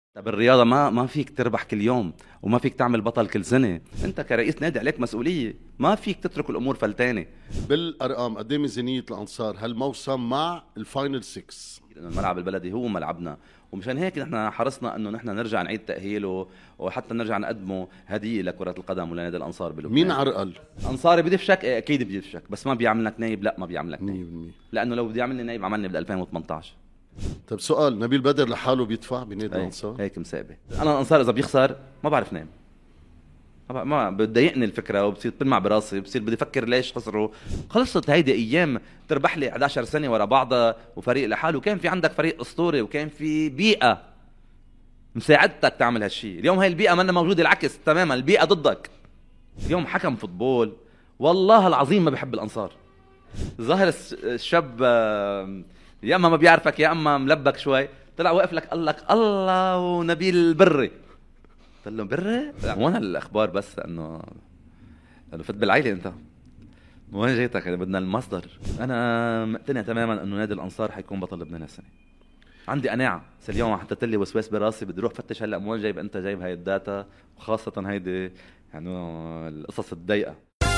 طب الرياضة ما فيك تربح كل يوم، وما فيك تعمل بطل كل سنة. انت كرئيس نادي عليك مسؤولية، ما فيك تترك الامور فلتانة. بالارقام قد ايه ميزانيه الانصار هالموسم مع الفاينل 6؟ لأنه الملعب البلدي هو ملعبنا، ومشان هيك نحن حرصنا انه نحن نرجع نعيد تأهيله، وحتى نرجع نقدمه هدية لكرة القدم ولنادي الانصار بلبنان. مين عرقل؟ انصاري بدفشك؟ إيه اكيد بدفشك، بس ما بيعملك نايب. لا ما بيعملك نايب، 100%. لانه لو بده يعملني نايب عملني بال 2018. طيب سؤال، نبيل بدر لحاله بيدفع بنادي الانصار؟ هيك مسابة. انا الانصار اذا بيخسر ما بعرف نام، ما بتضايقني الفكره، وبصير بلمع براسي، بصير بدي افكر ليش خسروا. خلصت هيدي ايام تربح لي 11 سنه ورا بعضها وفريق لحاله، وكان في عندك فريق اسطوري، وكان في بيئه مساعدتك تعمل هالشيء. اليوم هاي البيئه ما موجوده، العكس تماما، البيئه ضدك. اليوم حكم فوتبول والله العظيم ما بحب الانصار. ظاهر الشاب يا اما ما بيعرفك يا اما ملبك شوي، طلع واقف لك قال لك الله ونبيل البري. قلت له بري؟ هون الاخبار بس انه فت بالعيله انت، وين جيتك؟ يعني بدنا المصدر. انا مقتنع تماما انه نادي الانصار حيكون بطل لبنان السنه. عندي قناعه، بس اليوم حطيت لي وسواس براسي، بدي اروح فتش هلا وين جايب انت جايب هاي الداتا، وخاصه هيدي يعني القصص الضيقه.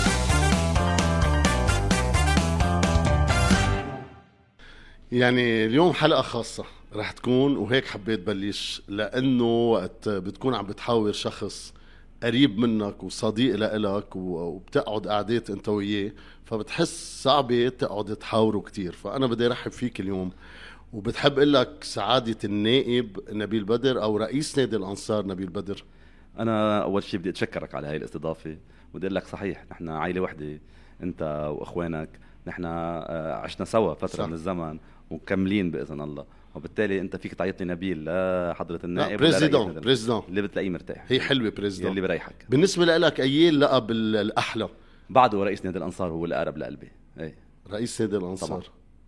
يعني اليوم حلقة خاصة رح تكون، وهيك حبيت بلش لأنه وقت بتكون عم بتحاور شخص قريب منك وصديق لإلك وبتقعد قعدات انت وياه، فبتحس صعبة تقعد تحاوره كتير. فأنا بدي رحب فيك اليوم، وبتحب اقول لك سعادة النائب نبيل بدر أو رئيس نادي الأنصار نبيل بدر. انا اول شيء بدي اتشكرك على هاي الاستضافه، بدي اقول لك صحيح نحن عائله وحده، انت واخوانك، نحن عشنا سوا فتره صح. من الزمن ومكملين باذن الله، وبالتالي انت فيك تعيطني نبيل لحضره لا النائب بريزيدون، بريزيدون اللي بتلاقيه مرتاح، هي حلوة بريزيدون اللي بريحك. بالنسبة لك. أي اللقب الأحلى؟ بعده رئيس نادي الانصار هو الاقرب لقلبي. ايه رئيس نادي الأنصار طبعا.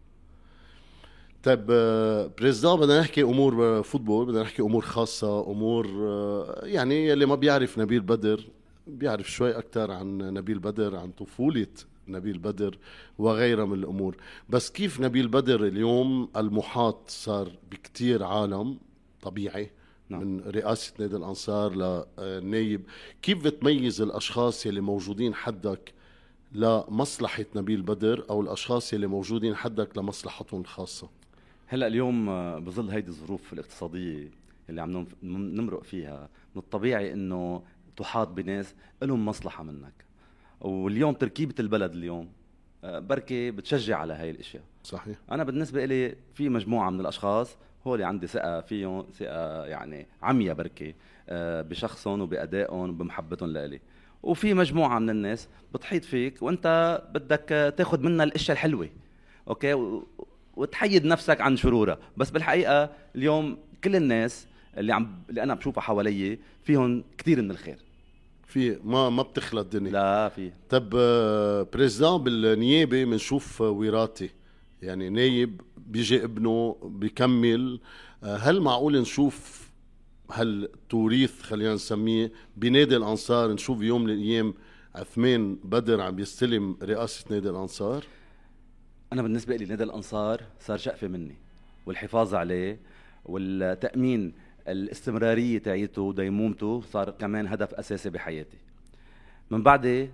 طيب بريزدان، بدنا نحكي امور فوتبول، بدنا نحكي امور خاصه، امور يعني اللي ما بيعرف نبيل بدر بيعرف شوي اكثر عن نبيل بدر، عن طفوله نبيل بدر وغيرها من الامور. بس كيف نبيل بدر اليوم المحاط صار بكتير عالم طبيعي، نعم. من رئاسة نادي الأنصار لنايب، كيف بتميز الأشخاص اللي موجودين حدك لمصلحة نبيل بدر أو الأشخاص اللي موجودين حدك لمصلحتهم الخاصة؟ هلا اليوم بظل هيدي الظروف الاقتصاديه اللي عم نمرق فيها، من الطبيعي انه تحاط بناس لهم مصلحه منك. واليوم تركيبه البلد اليوم بركي بتشجع على هاي الاشياء. صحيح. انا بالنسبه لي في مجموعه من الاشخاص هو اللي عندي ثقه فيهم، ثقه يعني عمياء بركي بشخصهم وبادائهم وبمحبتهم لإلي. وفي مجموعه من الناس بتحيط فيك وانت بدك تاخذ منها الاشياء الحلوه، اوكي، وتحيد نفسك عن شرورها. بس بالحقيقه اليوم كل الناس اللي انا بشوفها حوالي فيهم كثير من الخير. في ما بتخلى الدنيا. لا في. طب بريزدان بالنيابة بنشوف وراثي، يعني نايب بيجي ابنه بيكمل. هل معقول نشوف هالتوريث خلينا نسميه بنادي الأنصار، نشوف يوم من الأيام عثمان بدر عم يستلم رئاسة نادي الأنصار؟ أنا بالنسبة لي نادي الأنصار صار شقفة مني، والحفاظ عليه والتأمين الاستمرارية تاعيته وديمومته صار كمان هدف أساسي بحياتي. من بعد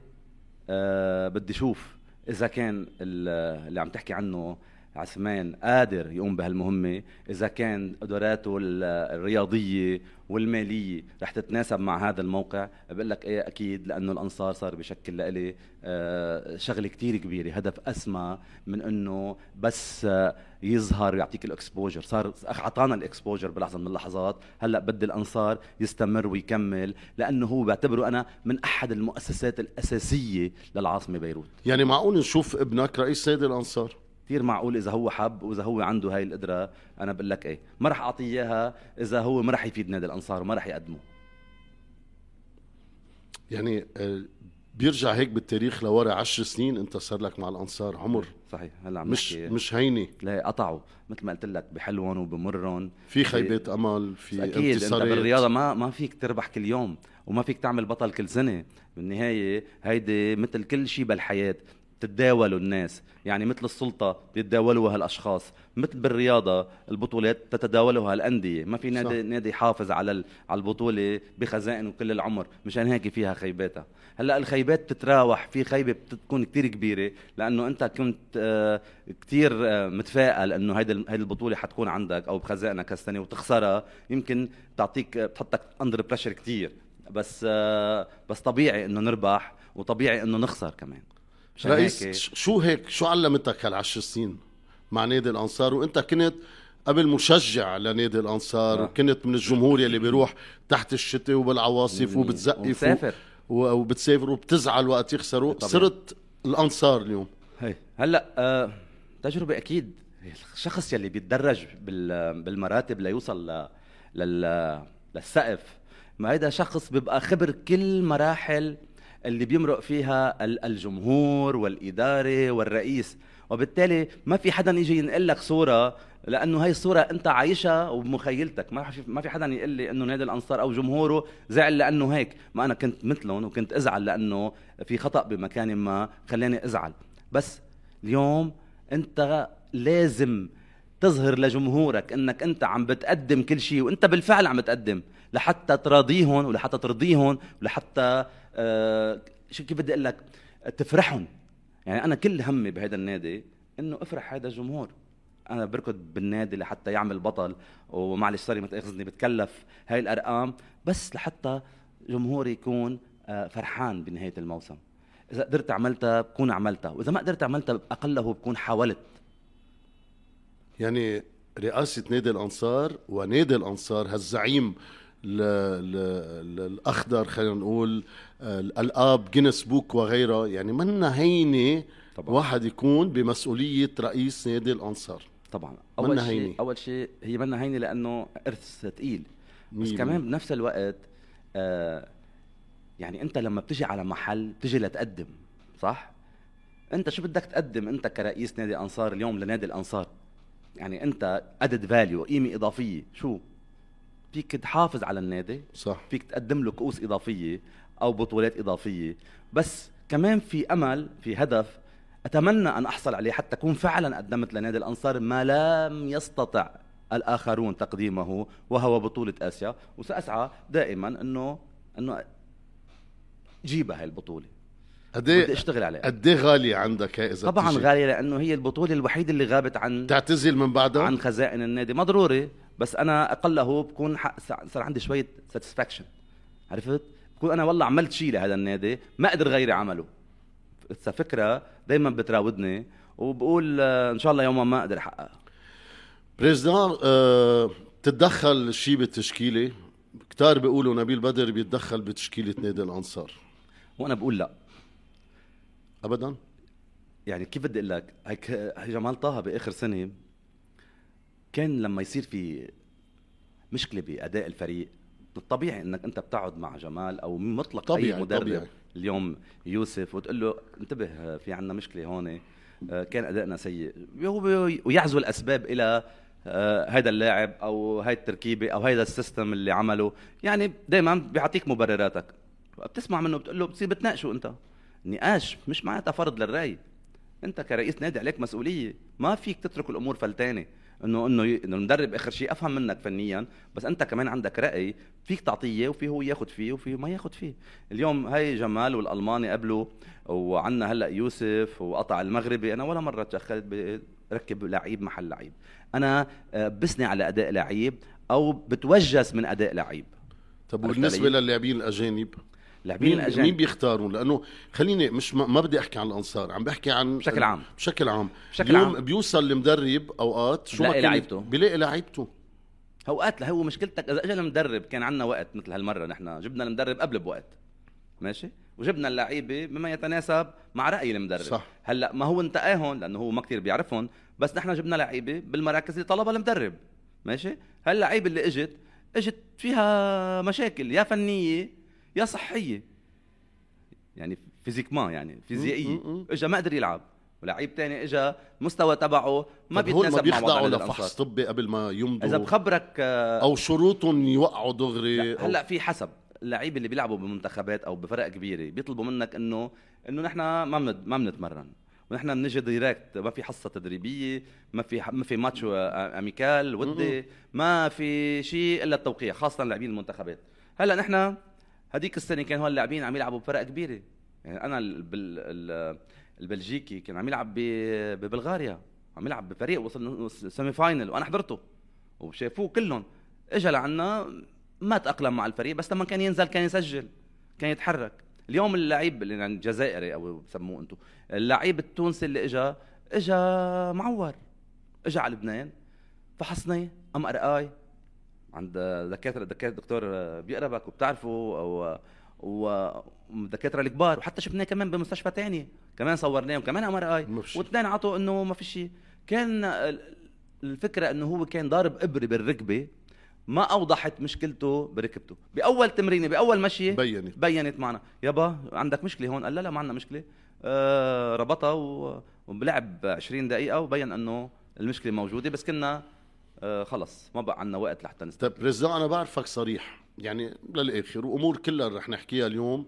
بدي شوف إذا كان اللي عم تحكي عنه عثمان قادر يقوم بهالمهمة، إذا كان قدراته الرياضية والمالية رح تتناسب مع هذا الموقع. بقول لك إيه أكيد، لأنه الأنصار صار بشكل لإلي شغلة كتير كبيرة، هدف أسمى من أنه بس يظهر ويعطيك الإكسبوجر. صار أعطانا الإكسبوجر بلحظة من اللحظات، هلأ بدي الأنصار يستمر ويكمل، لأنه هو بعتبره أنا من أحد المؤسسات الأساسية للعاصمة بيروت. يعني معقول نشوف ابنك رئيس نادي الأنصار؟ كثير معقول اذا هو حب واذا هو عنده هاي القدره. انا بقول لك ايه، ما راح اعطيه اياها اذا هو ما راح يفيد نادي الانصار وما راح يقدمه. يعني بيرجع هيك بالتاريخ لورا 10 سنين انت صار لك مع الانصار عمر. صحيح. هلا عم مش هيني. لا قطعوا مثل ما قلت لك بحلوهم وبمرهم، في خيبات امل، في اكيد. انتصارات. انت بالرياضه ما فيك تربح كل يوم، وما فيك تعمل بطل كل سنه. بالنهايه هيدي مثل كل شيء بالحياه، تتداولوا الناس، يعني مثل السلطة بيتداولوها الأشخاص، مثل بالرياضة البطولات تتداولها الأندية. ما في نادي يحافظ على البطولة بخزائن كل العمر، مشان هيك فيها خيباتها. هلا الخيبات بتتراوح، في خيبة بتكون كتير كبيرة لأنه أنت كنت كتير متفائل أنه هيدي البطولة حتكون عندك أو بخزائنك هالسنة وتخسرها، يمكن تعطيك بتحطك أندر بريشر كتير. بس طبيعي أنه نربح وطبيعي أنه نخسر كمان. رئيس شو علمتك هال10 سنين مع نادي الأنصار، وانت كنت قبل مشجع لنادي الأنصار وكنت من الجمهور يلي بيروح تحت الشتاء وبالعواصف وبتزقف وبتسافر وبتزعل وقت يخسروا، صرت الأنصار اليوم. هلا تجربة أكيد. الشخص يلي بيتدرج بالمراتب ليوصل للسقف، ما هيدا شخص بيبقى خبر كل مراحل اللي بيمرق فيها الجمهور والإدارة والرئيس، وبالتالي ما في حدا يجي ينقل لك صورة، لأنه هاي الصورة أنت عايشها وبمخيلتك. ما في حدا يقول لي أنه نادي الأنصار أو جمهوره زعل لأنه هيك، ما أنا كنت مثلهم وكنت أزعل لأنه في خطأ بمكان ما خلاني أزعل. بس اليوم أنت لازم تظهر لجمهورك أنك أنت عم بتقدم كل شيء، وأنت بالفعل عم بتقدم لحتى تراضيهم ولحتى ترضيهم ولحتى شو كيف بدي اقول لك تفرحهم. يعني انا كل همي بهذا النادي انه افرح هذا الجمهور. انا بركض بالنادي لحتى يعمل بطل، ومعلش سوري ما تاخذني بتكلف هاي الارقام بس لحتى جمهوري يكون فرحان بنهايه الموسم. اذا قدرت عملتها بكون عملتها، واذا ما قدرت عملتها اقله بكون حاولت. يعني رئاسة نادي الأنصار ونادي الأنصار هالزعيم الأخضر، خلينا نقول الألقاب جينيس بوك وغيرها، يعني منا هينة واحد يكون بمسؤولية رئيس نادي الأنصار. طبعا أول شيء هي منا هينة لأنه إرث ثقيل، بس كمان بنفس الوقت يعني أنت لما بتجي على محل بتجي لتقدم، صح؟ أنت شو بدك تقدم أنت كرئيس نادي أنصار اليوم لنادي الأنصار؟ يعني أنت added value، قيمة إضافية. شو فيك تحافظ على النادي، صح، فيك تقدم له كؤوس إضافية أو بطولات إضافية، بس كمان في أمل، في هدف أتمنى أن أحصل عليه حتى أكون فعلا قدمت لنادي الأنصار ما لم يستطع الآخرون تقديمه، وهو بطولة آسيا. وسأسعى دائما أنه جيبها هاي البطولة، بدي اشتغل عليها. قديه غالية عندك هاي؟ إذا طبعا غالية، لأنه هي البطولة الوحيدة اللي غابت عن تعتزل من بعدها عن خزائن النادي. ما ضروري، بس أنا أقله بكون صار عندي شوية satisfaction، عرفت؟ بكون أنا والله عملت شيء لهذا النادي ما قدر غيري عمله. فكرة دايما بتراودني وبقول إن شاء الله يوما ما أقدر أحققها. بريزدان تتدخل شيء بالتشكيلة؟ كتار بيقولوا نبيل بدر بيتدخل بتشكيلة نادي الأنصار، وأنا بقول لا أبدا. يعني كيف بدي أقول لك، هيك جمال طه بآخر سنة كان لما يصير في مشكلة بأداء الفريق الطبيعي انك انت بتقعد مع جمال او مطلق طبيعي اي مدرب طبيعي. اليوم يوسف وتقول له انتبه في عنا مشكلة هون، كان ادائنا سيء، ويعزو الاسباب الى هيدا اللاعب او هاي التركيبة او هيدا السيستم اللي عمله. يعني دايما بيعطيك مبرراتك، بتسمع منه بتقول له بتصير بتناقشه. انت النقاش مش معناتها فرض للرأي، انت كرئيس نادي عليك مسؤولية، ما فيك تترك الامور فلتانة. انه المدرب اخر شيء افهم منك فنيا، بس انت كمان عندك راي فيك تعطيه، وفي هو ياخذ فيه وفي ما ياخذ فيه. اليوم هاي جمال والالماني قبله، وعندنا هلا يوسف وقطع المغربي. انا ولا مره تدخلت بركب لعيب محل لعيب، انا بسني على اداء لعيب او بتوجس من اداء لعيب. طب بالنسبه للاعبين الاجانب، مين بيختارون؟ لانه خليني مش ما بدي احكي عن الانصار، عم بحكي عن بشكل عام. اليوم بيوصل المدرب اوقات شو ما بيلاقي لعيبته اوقات. هو مشكلتك اذا اجى المدرب كان عندنا وقت مثل هالمره، نحن جبنا المدرب قبل بوقت ماشي، وجبنا اللعيبه بما يتناسب مع راي المدرب. صح. هلا ما هو انتقاهم لانه هو ما كتير بيعرفهم، بس نحن جبنا لعيبه بالمراكز اللي طلبها المدرب ماشي. هاللعيبه اللي اجت فيها مشاكل يا فنيه يا صحية، يعني فيزيائية. اجا ما قدر يلعب، ولعيب تاني اجا مستوى تبعه ما بيتناسب مع بيخضعوا لفحص طبي قبل ما يمضوا اذا بخبرك او شروطهم يوقعوا دغري. هلا في حسب اللعيبه اللي بيلعبوا بمنتخبات او بفرق كبيره بيطلبوا منك انه نحن ما بنتمرن، ونحن بنجي دايركت، ما في حصه تدريبيه، ما في ماتش اميكال ودي، ما في شيء الا التوقيع، خاصه لاعبين المنتخبات. هلا نحن هذيك السنه كانوا اللاعبين عم يلعبوا بفرق كبيره. يعني انا البلجيكي كان عم يلعب ببلغاريا، عم يلعب بفريق وصل سيمي فاينل وانا حضرته وشافوه كلهم. اجى لعنا ما تأقلم مع الفريق، بس لما كان ينزل كان يسجل، كان يتحرك. اليوم اللعيب اللي يعني الجزائري او بسموه انتم اللعيب التونسي اللي اجى معور، اجى على لبنان، فحصناه ام ار اي عند دكتور بيقربك وبتعرفه، او والدكاتره الكبار، وحتى شفناه كمان بمستشفى تاني كمان صورناه وكمان ام ار اي، واثنين عطوا انه ما في شيء. كان الفكره انه هو كان ضارب ابره بالركبه، ما اوضحت مشكلته بركبته. باول تمرينه باول مشيه بينت معنا يابا عندك مشكله هون. قال لا ما عندنا مشكله. ربطها وبلعب 20 دقيقه وبين انه المشكله موجوده، بس كنا خلص ما بقى عندنا وقت لحتى نستقبل. طيب رزاق، انا بعرفك صريح يعني للاخر، وامور كلها رح نحكيها اليوم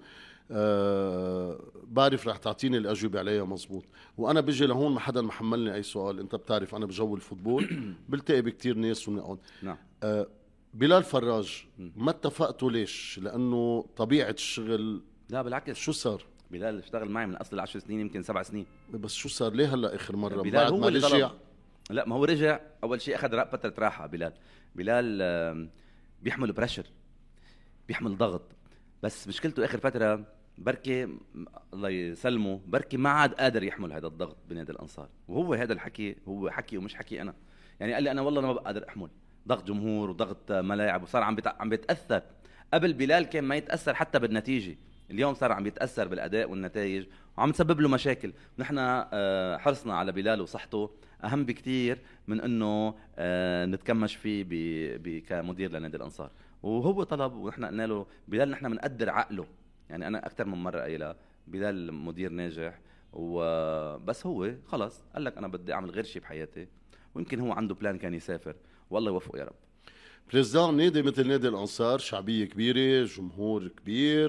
بعرف رح تعطيني الاجوبه عليها مزبوط. وانا بيجي لهون ما حدا محملني اي سؤال، انت بتعرف انا بجو الفوتبول بلتقي بكتير ناس ونقعد. نعم. بلال فراج ما اتفقتوا ليش؟ لانه طبيعه الشغل؟ لا بالعكس. شو صار؟ بلال اشتغل معي من اصل 10 سنين يمكن 7 سنين. بس شو صار؟ ليه هلا اخر مره بلال بعد هو ما اللي رجع؟ لا ما هو رجع اول شيء اخذ فتره راحه. بلال بيحمل بريشر، بيحمل ضغط، بس مشكلته اخر فتره بركي الله يسلمه بركي ما عاد قادر يحمل هذا الضغط بنادي الانصار. وهو هذا الحكي هو حكي ومش حكي انا، يعني قال لي انا والله انا ما بقدر احمل ضغط جمهور وضغط ملاعب، وصار عم بيتاثر. قبل بلال كان ما يتاثر حتى بالنتيجه، اليوم صار عم يتاثر بالاداء والنتائج وعم تسبب له مشاكل. نحن حرصنا على بلال وصحته اهم بكتير من انه نتكمش فيه كمدير لنادي الانصار. وهو طلب ونحن قلنا له بلال نحن بنقدر عقله، يعني انا اكثر من مره قايلها بلال مدير ناجح، وبس هو خلص قال لك انا بدي اعمل غير شيء بحياتي، ويمكن هو عنده بلان كان يسافر، والله يوفقه يا رب. بريزدان نادي مثل نادي الانصار شعبيه كبيره، جمهور كبير،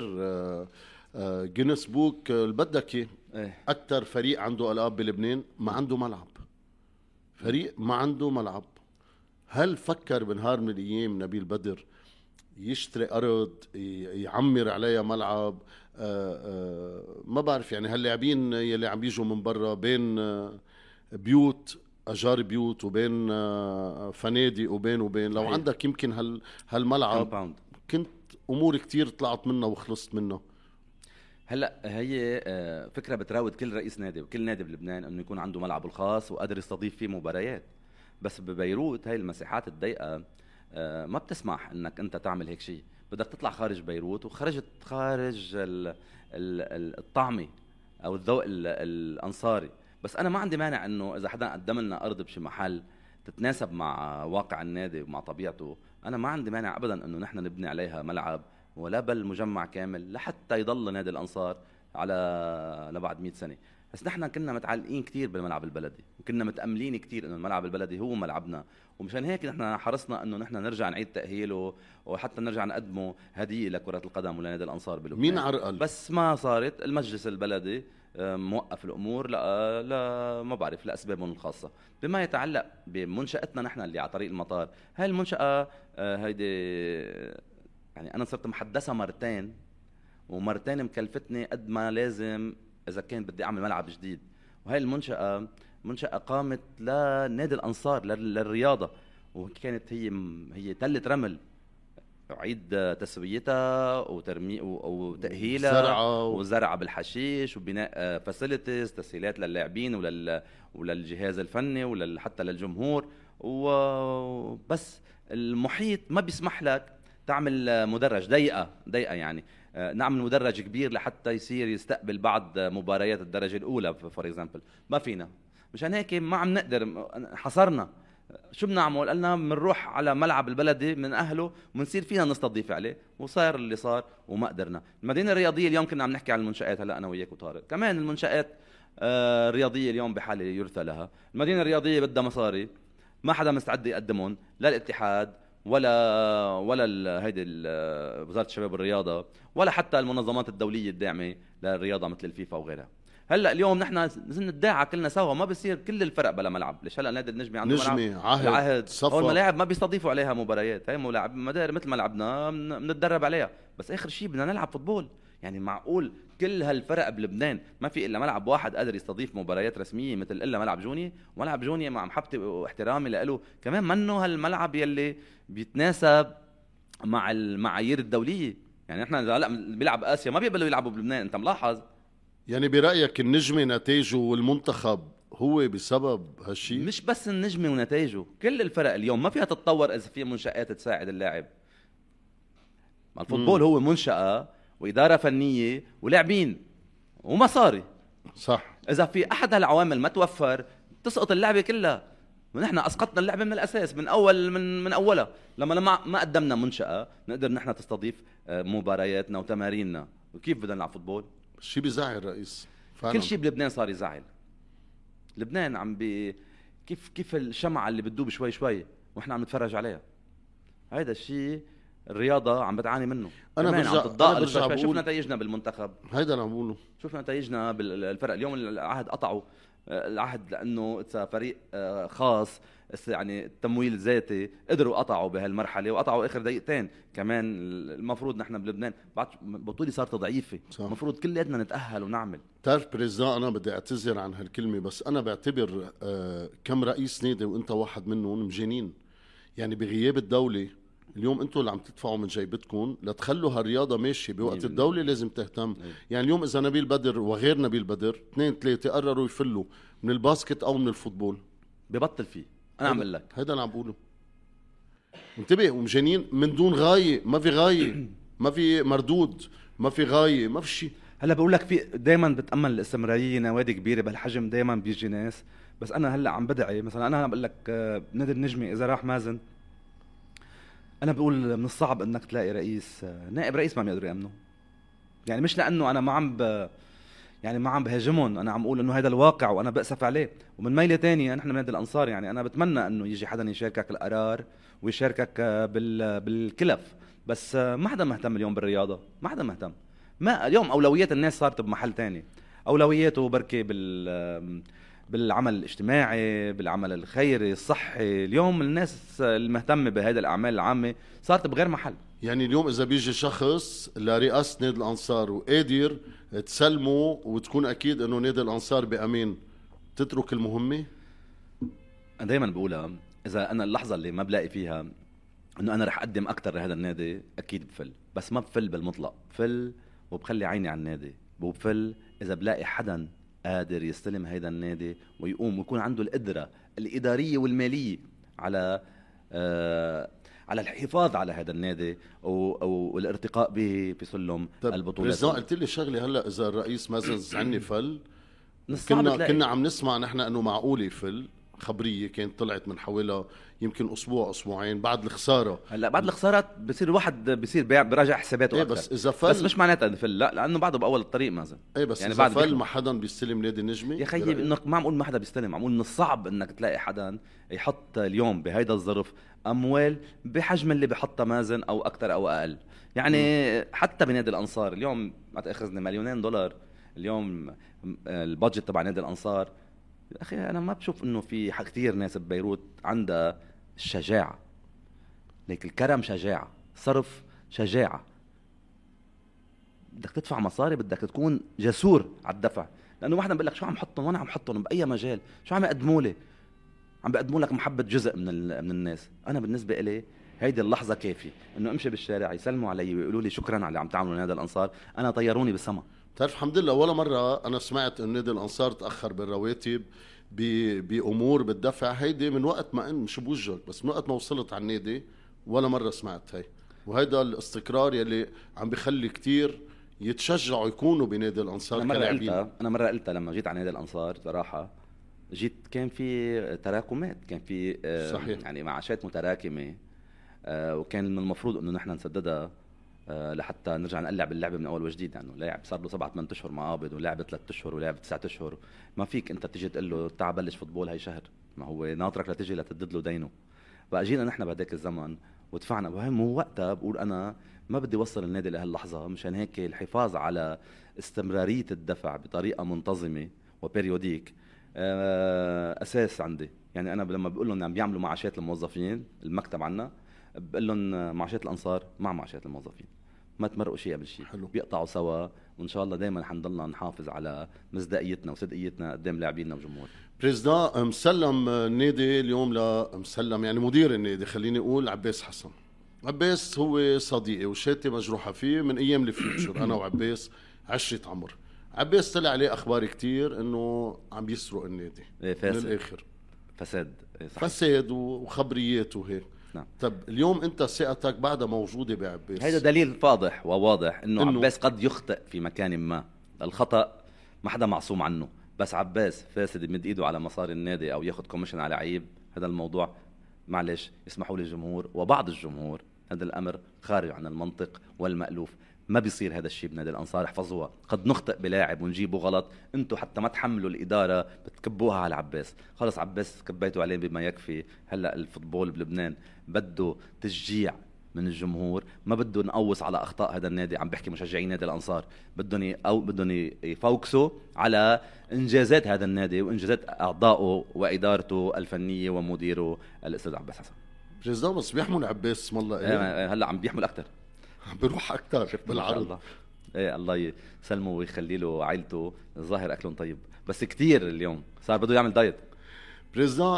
جينيس بوك اللي بدك اياه، اكثر فريق عنده القاب بلبنان ما عنده ملعب، فريق ما عنده ملعب. هل فكر بنهار من الايام نبيل بدر يشتري ارض يعمر عليها ملعب؟ ما بعرف يعني هاللاعبين يلي عم بيجوا من برا بين بيوت اجار بيوت وبين فنادق وبين لو عندك يمكن هالملعب كنت امور كتير طلعت منها وخلصت منها. هلا هي فكره بتراود كل رئيس نادي وكل نادي بلبنان انه يكون عنده ملعبه الخاص وقادر يستضيف فيه مباريات، بس ببيروت هاي المساحات الضيقه ما بتسمح انك انت تعمل هيك شيء. بدك تطلع خارج بيروت، وخرجت خارج الطعمي او الذوق الانصاري. بس انا ما عندي مانع انه اذا حدا قدم لنا ارض بشي محل تتناسب مع واقع النادي ومع طبيعته، انا ما عندي مانع ابدا انه نحن نبني عليها ملعب ولا بل مجمع كامل لحتى يضل نادي الانصار على لبعد 100 سنه. بس نحن كنا متعلقين كتير بالملعب البلدي، وكنا متأملين كتير انه الملعب البلدي هو ملعبنا، ومشان هيك نحن حرصنا انه نحن نرجع نعيد تأهيله وحتى نرجع نقدمه هدية لكرة القدم ولنادي الانصار بلبنان. مين عرقل؟ بس ما صارت. المجلس البلدي موقف الامور لا ما بعرف لاسبابهم الخاصه. بما يتعلق بمنشاتنا نحن اللي على طريق المطار، هاي المنشاه هيدي يعني انا صرت محدثها مرتين، ومرتين مكلفتني قد ما لازم اذا كان بدي اعمل ملعب جديد. وهي المنشاه منشاه قامت لنادي الانصار للرياضه، وكانت هي تله رمل، عيد تسويتها وتأهيلها وزرعة بالحشيش وبناء فاسيلتيز تسهيلات للاعبين وللجهاز الفني وحتى للجمهور. وبس المحيط ما بيسمح لك تعمل مدرج ضيقة يعني نعمل مدرج كبير لحتى يصير يستقبل بعض مباريات الدرجة الأولى فور اكزامبل، ما فينا. مشان هيك ما عم نقدر، حصرنا. شو بنعمل؟ قلنا بنروح على ملعب البلدي من اهله وبنصير فينا نستضيف عليه، وصار اللي صار وما قدرنا. المدينه الرياضيه اليوم كنا عم نحكي عن المنشات، هلا انا وياك وطارق كمان المنشات الرياضيه اليوم بحاله يرثى لها. المدينه الرياضيه بدها مصاري، ما حدا مستعد يقدمهم، لا الاتحاد ولا هيدي وزاره الشباب والرياضه، ولا حتى المنظمات الدوليه الداعمه للرياضه مثل الفيفا وغيرها. هلا اليوم نحن لازم ندعى كلنا سوا، ما بصير كل الفرق بلا ملعب. ليش هلا نادي النجمي عنده ملعب؟ نجمي عهد العهد صفا، هو الملاعب ما بيستضيفوا عليها مباريات، هي ملاعب مدار مثل ملعبنا بنتدرب عليها، بس اخر شيء بدنا نلعب فوتبول. يعني معقول كل هالفرق بلبنان ما في الا ملعب واحد قادر يستضيف مباريات رسميه مثل الا ملعب جوني؟ ملعب جوني مع محبتي واحترامي له كمان منه هالملعب يلي بيتناسب مع المعايير الدوليه. يعني احنا هلا بيلعب اسيا ما بيقبلوا يلعبوا بلبنان، انت ملاحظ؟ يعني برأيك النجمي نتائجه والمنتخب هو بسبب هالشي؟ مش بس النجمي ونتائجه، كل الفرق اليوم ما فيها تتطور اذا في منشآت تساعد اللاعب. ما الفوتبول هو منشأة وإدارة فنية ولاعبين ومصاري. صح. إذا في أحد هالعوامل ما توفر تسقط اللعبة كلها. ونحن أسقطنا اللعبة من الأساس من أول من أولها لما ما قدمنا منشأة نقدر نحن تستضيف مبارياتنا وتماريننا. وكيف بدنا نلعب فوتبول؟ شي بيزعل رئيس فعلا. كل شيء بلبنان صار يزعل. لبنان كيف الشمعة اللي بتدوب شوي شوي واحنا عم نتفرج عليها. هيدا الشيء الرياضة عم بتعاني منه. أنا برجع شوف شوف نتائجنا بالمنتخب، هيدا أنا بقوله. شوف نتائجنا بالفرق اليوم. العهد قطعوا العهد لأنه فريق خاص، يعني تمويل ذاتي، قدروا قطعوا بهالمرحلة وقطعوا آخر دقيقتين. كمان المفروض نحن بلبنان بعد بطولة صارت ضعيفة، المفروض كلنا نتأهل ونعمل. تعرف بريزدان، أنا بدي أعتذر عن هالكلمة، بس أنا بعتبر كم رئيس نادي وأنت واحد منهم مجانين. يعني بغياب الدولة اليوم انتوا اللي عم تدفعوا من جيبتكم لتخلوا هالرياضه ماشيه بوقت الدوله لازم تهتم. يعني اليوم اذا نبيل بدر وغير نبيل بدر 2 3 قرروا يفلوا من الباسكت او من الفوتبول ببطل فيه. انا عم اقول لك هيدا اللي عم بقوله. انتبه، ومجانين من دون غايه، ما في غايه، ما في مردود، ما في غايه، ما في شيء. هلا بقول لك في دائما بتامل الاستمراريه. نوادي كبيره بهالحجم دائما بيجي ناس، بس انا هلا عم بدعي مثلا. انا بقول لك نادي النجمي اذا راح مازن، انا بقول من الصعب انك تلاقي رئيس نائب رئيس ما عم يقدروا يامنوا. يعني مش لانه انا ما عم بهاجمهم، انا عم اقول انه هذا الواقع وانا بأسف عليه. ومن ميله تانية نحن من نادي الانصار، يعني انا بتمنى انه يجي حدا يشاركك القرار ويشاركك بالكلف، بس ما حدا مهتم اليوم بالرياضه، ما حدا مهتم. ما اليوم اولويات الناس صارت بمحل تاني. اولوياته بركي بالعمل الاجتماعي، بالعمل الخيري الصحي. اليوم الناس المهتمة بهذه الأعمال العامة صارت بغير محل. يعني اليوم إذا بيجي شخص لرئاسة نادي الأنصار وقادر تسلمه وتكون أكيد أنه نادي الأنصار بأمين، تترك المهمة؟ أنا دايما بقولها، إذا أنا اللحظة اللي ما بلاقي فيها أنه أنا رح أقدم أكتر لهذا النادي أكيد بفل، بس ما بفل بالمطلق. بفل وبخلي عيني على النادي، وبفل إذا بلاقي حدا قادر يستلم هيدا النادي ويقوم ويكون عنده القدرة الإدارية والمالية على الحفاظ على هذا النادي أو الارتقاء به في سلم البطولات. قلت لي شغلة هلا، إذا الرئيس مازن زعني فل، كنا عم نسمع نحن أنه معقول يفل. خبرية كانت طلعت من حوالي يمكن أسبوع أسبوعين بعد الخسارة. هلا بعد الخسارة بصير الواحد بصير براجع حساباته أكثر. بس إذا فل، بس مش معناتها نفل، لا، لأنه بعده بأول الطريق مازن. بس يعني إذا فل ما حدا بيستلم نادي النجمي يا خيي. إنك ما عم أقول ما حدا بيستلم، عم أقول من الصعب إنك تلاقي حدا يحط اليوم بهيدا الظرف أموال بحجم اللي بحطها مازن أو أكثر أو أقل. يعني حتى بنادي الأنصار اليوم ما تأخذني $2,000,000 اليوم البادجت تبع نادي الأنصار. أخي أنا ما بشوف إنه في كثير ناس ببيروت عندها الشجاعة. ليك الكرم شجاعة، صرف شجاعة. بدك تدفع مصاري، بدك تكون جسور على الدفع. لأنه واحد بقول لك شو عم حطهم، وانا عم حطهم بأي مجال، شو عم يقدموا لي؟ عم بيقدموا لك محبة جزء من الناس. أنا بالنسبة إلي هيدي اللحظة كافي إنه أمشي بالشارع يسلموا علي ويقولوا لي شكرا على اللي عم تعملوا نادي الأنصار. أنا طيروني بالسما. تعرف الحمد لله ولا مرة أنا سمعت إن نادي الأنصار تأخر بالرواتب بأمور بالدفع. هيدي من وقت ما مش بوجهك، بس من وقت ما وصلت على النادي ولا مرة سمعت هاي. وهيدا الاستقرار يلي عم بيخلي كتير يتشجعوا يكونوا بنادي الأنصار كلاعبين. أنا مرة قلتها لما جيت على نادي الأنصار صراحة، جيت كان في تراكمات، كان في صحيح. يعني معاشات متراكمة، وكان من المفروض إنه نحن نسددها لحتى نرجع نقلع باللعبة من أول وجديد. يعني لاعب صار له 7-8 أشهر معابد، ولعب 3 أشهر، ولعب 9 أشهر. ما فيك أنت تيجي تقول له تعال بلش فوتبول هاي شهر، ما هو ناطرك لتجي لتسدد له دينه. بقى جينا نحن بهداك الزمن ودفعنا. وهم هو وقتها بقول انا ما بدي اوصل النادي لهاللحظه، مشان هيك الحفاظ على استمراريه الدفع بطريقه منتظمه وبيريوديك اساس عندي. يعني انا لما بقول لهم عم بيعملوا معاشات الموظفين المكتب عنا، بقول لهم معاشات الانصار مع معاشات الموظفين، ما تمرقوا شيء قبل شيء، حلو. بيقطعوا سوا. وان شاء الله دائما حنضلنا نحافظ على مصداقيتنا وصدقيتنا قدام لاعبينا وجمهورنا. بريزدان، مسلم النادي اليوم مسلم يعني مدير النادي خليني اقول عباس حسن. عباس هو صديقي وشاتي مجروحه فيه من ايام الفيوتشر. انا وعباس عشرة عمر. عباس طلع عليه اخبار كتير انه عم يسرق النادي. إيه، من فاسد. الاخر فساد. إيه، صحيح. فساد وخبريات وهيك. نعم. طب اليوم انت ثقتك بعدها موجوده بعباس؟ هذا دليل واضح وواضح انه إنه عباس قد يخطئ في مكان ما. الخطأ ما حدا معصوم عنه، بس عباس فاسد يمد ايده على مصاري النادي او ياخذ كوميشن على عيب، هذا الموضوع معلش يسمحوا لي الجمهور وبعض الجمهور، هذا الامر خارج عن المنطق والمألوف. ما بيصير هذا الشيء بنادي الانصار، احفظوها. قد نخطئ بلاعب ونجيبه غلط، انتم حتى ما تحملوا الاداره بتكبوها على عباس. خلص عباس كبيتوا عليه بما يكفي. هلا الفوتبول بلبنان بده تشجيع من الجمهور، ما بده نقوص على اخطاء هذا النادي. عم بحكي مشجعين نادي الانصار، بدهم يفوكسوا على انجازات هذا النادي وانجازات اعضائه وادارته الفنيه ومديره الاستاذ عباس حسن. بريزدان بس بيحمل عباس اسم الله ايه؟ هلا عم بيحمل اكثر، عم بيروح اكثر بالعرض. الله. ايه الله يسلمه ويخلي له عائلته، الظاهر اكلهم طيب، بس كتير اليوم صار بده يعمل دايت. بريزدان،